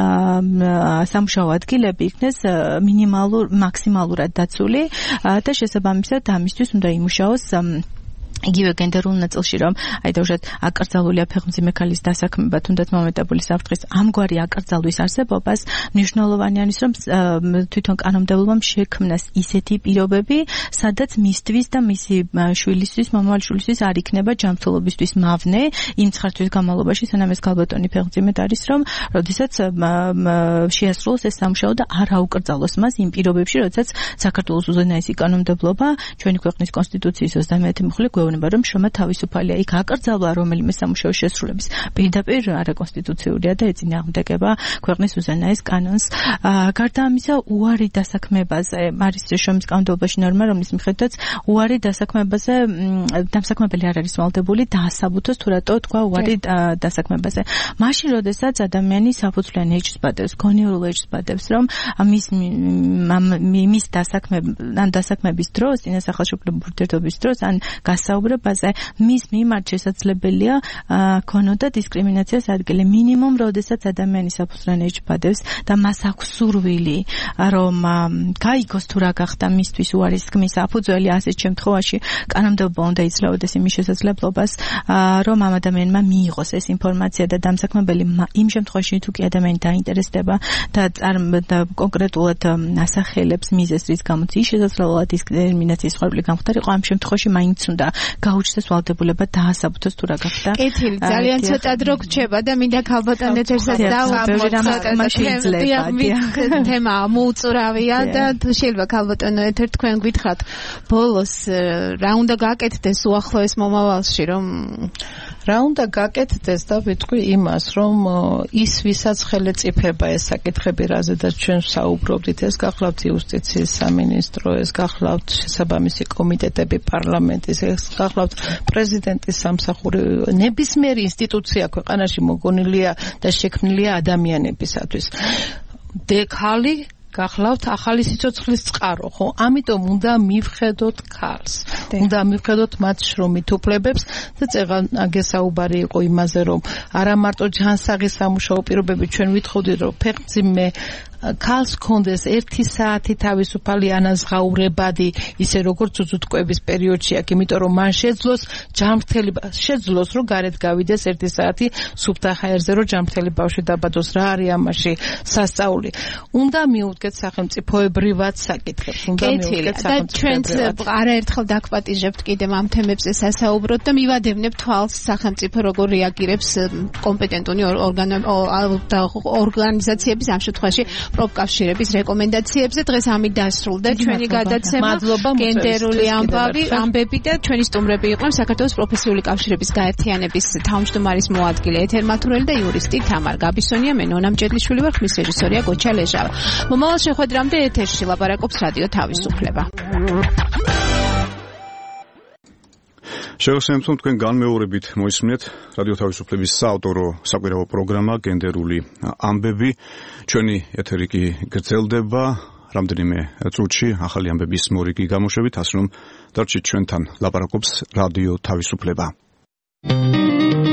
სამუშაო ადგილები იქნეს მინიმალურ მაქსიმალურად დაცული და შესაბამისად ამისთვის უნდა იმუშაოს იგივე გენდერულ ნაწილში, რომ აი დაუშვათ აკრძალულია ფეხმძიმე ქალის დასაქმება, თუნდაც მომეტებული საფრთხის ამგვარი აკრძალვის არსებობას, მნიშვნელოვანი არის, რომ თვითონ კანონმდებლობამ შექმნას ისეთი პირობები, სადაც მისთვის და მისი შვილისთვის, მომავალი შვილისთვის არ იქნება ჯანმრთელობისთვის მავნე იმ ცხართვის განმავლობაში, სანამ ეს ქალბატონი ფეხმძიმედ არის, რომ როდესაც შეასრულოს ეს სამუშაო და არ აუკრძალოს მას იმ პირობებში, როდესაც საქართველოს უზენაესი კანონმდებლობა, ჩვენი ქვეყნის კონსტიტუციის ოცდამეათე მუხლი გვეუბნება, რომ შრომა თავისუფალია. იქ აკრძალვა რომელიმე სამუშაო შესრულების პირდაპირ არაკონსტიტუციურია და ეწინააღმდეგება ქვეყნის უზენაეს კანონს. გარდა ამისა, უარი დასაქმებაზე არის შრომის კანონმდებლობაში ნორმა, რომლის მიხედვითაც უარი დასაქმებაზე დამსაქმებელი არ არის ვალდებული დაასაბუთოს თუ რატო თქვა უარი დასაქმებაზე. მაშინ, როდესაც ადამიანი საფუძვლიან ეჭვს ბადებს, გონიურულ ეჭვს ბადებს, რომ მის მის დასაქმების ან დასაქმების დროს, წინა სახელშეკრულებრივი ურთიერთობის დროს, ან გასაუბრებაზე მის მიმართ შესაძლებელია ქონოდა დისკრიმინაციას ადგილი. მინიმუმ, როდესაც ადამიანი საფუძვლიან ეჭვს ბადებს და მას აქვს სურვილი, რომ გაიგოს თუ რა გახდა მისთვის უარის თქმის საფუძველი, ასეთ შემთხვევაში კანონმდებლობა უნდა იძლეოდეს იმის შესაძლებლობას, რომ ამ ადამიანმა მიიღოს ეს ინფორმაცია და დამსაქმებელი იმ შემთხვევაში თუ კი ადამიანი დაინტერესდება და კონკრეტულად ასახელებს მიზეზს, რის გამოც ის შესაძლოა დისკრიმინაციის ხვედრი გამხდარიყო, ამ შემთხვევაში მაინც უნდა გაუჩნდეს ვალდებულება დაასაბუთოს თუ რა გახდა. კეთილი, ძალიან ცოტა დრო გრჩება და მინდა ქალბატონ ეთერსაც დავუწყოთ. თემა მოუწურავია და თუ შეიძლება ქალბატონო ეთერ თქვენ გითხრათ ბოლოს რა უნდა გაკეთდეს უახლოეს მომავალში რომ რა უნდა გაკეთდეს და ვიტყვი იმას რომ ის ვისაც ხელეწიფება ეს საკითხები რაზედაც ჩვენ საუბრობდით ეს გახლავთ იუსტიციის სამინისტრო ეს გახლავთ შესაბამისი კომიტეტები პარლამენტის ეს გახლავთ პრეზიდენტის სამსახური ნებისმიერი ინსტიტუცია ქვეყანაში მოგონილია და შექმნილია ადამიანებისათვის დექალი გახლავთ ახალი სიცოცხლის წყარო, ხო? ამიტომ უნდა მივხედოთ ქალს. უნდა მივხედოთ მათ შრომით უფლებებს და წეღან აგესაუბარი იყო იმაზე, რომ არა მარტო ჯანსაღი სამუშაო პირობები ჩვენ ვითხოვდით, რომ ფეხმძიმე ქალს კონდეს ერთი საათი თავისუფალი ანაზღაურებადი, ისე როგორც უძუტკვების პერიოდში აქ, იმიტომ რომ მან შეძლოს ჯანმრთელი შეძლოს რომ გარეთ გავიდეს ერთი საათი სუფთა ჰაერზე, რომ ჯანმრთელი ბავშვი დაბადოს, რა არის ამაში სასწაული. უნდა მიუდგეთ სახელმწიფოებრივად საკითხებს, უნდა მიუდგეთ სახელმწიფოებრივად. და ჩვენც არაერთხელ დაგვპატიჟებთ კიდევ ამ თემებზე სასაუბროთ და მივადევნებ თვალს სახელმწიფო როგორ რეაგირებს კომპეტენტური ორგანიზაციების ამ შემთხვევაში პროფკავშირების რეკომენდაციებზე. დღეს ამით დასრულდა ჩვენი გადაცემა. გენდერული ამბავი, ამბები და ჩვენი სტუმრები იყვნენ საქართველოს პროფესიული კავშირების გაერთიანების თავმჯდომარის მოადგილე ეთერ მათურელი და იურისტი თამარ გაბისონია. მე ნონა მჭედლიშვილი ვარ, ხმის რეჟისორია გოჩა ლეჟავა. მომავალ შეხვედრამდე ეთერში ლაპარაკობს რადიო თავისუფლება. შევასრულებთ თქვენ განმეორებით მოისმინეთ რადიო თავისუფლების საავტორო საკვირაო პროგრამა გენდერული ამბები. ჩვენი ეთერი კი გრძელდება რამდენიმე წუთში ახალი ამბების მორიგი გამოშვებით, ასე რომ დარჩით ჩვენთან ლაპარაკობს რადიო თავისუფლება.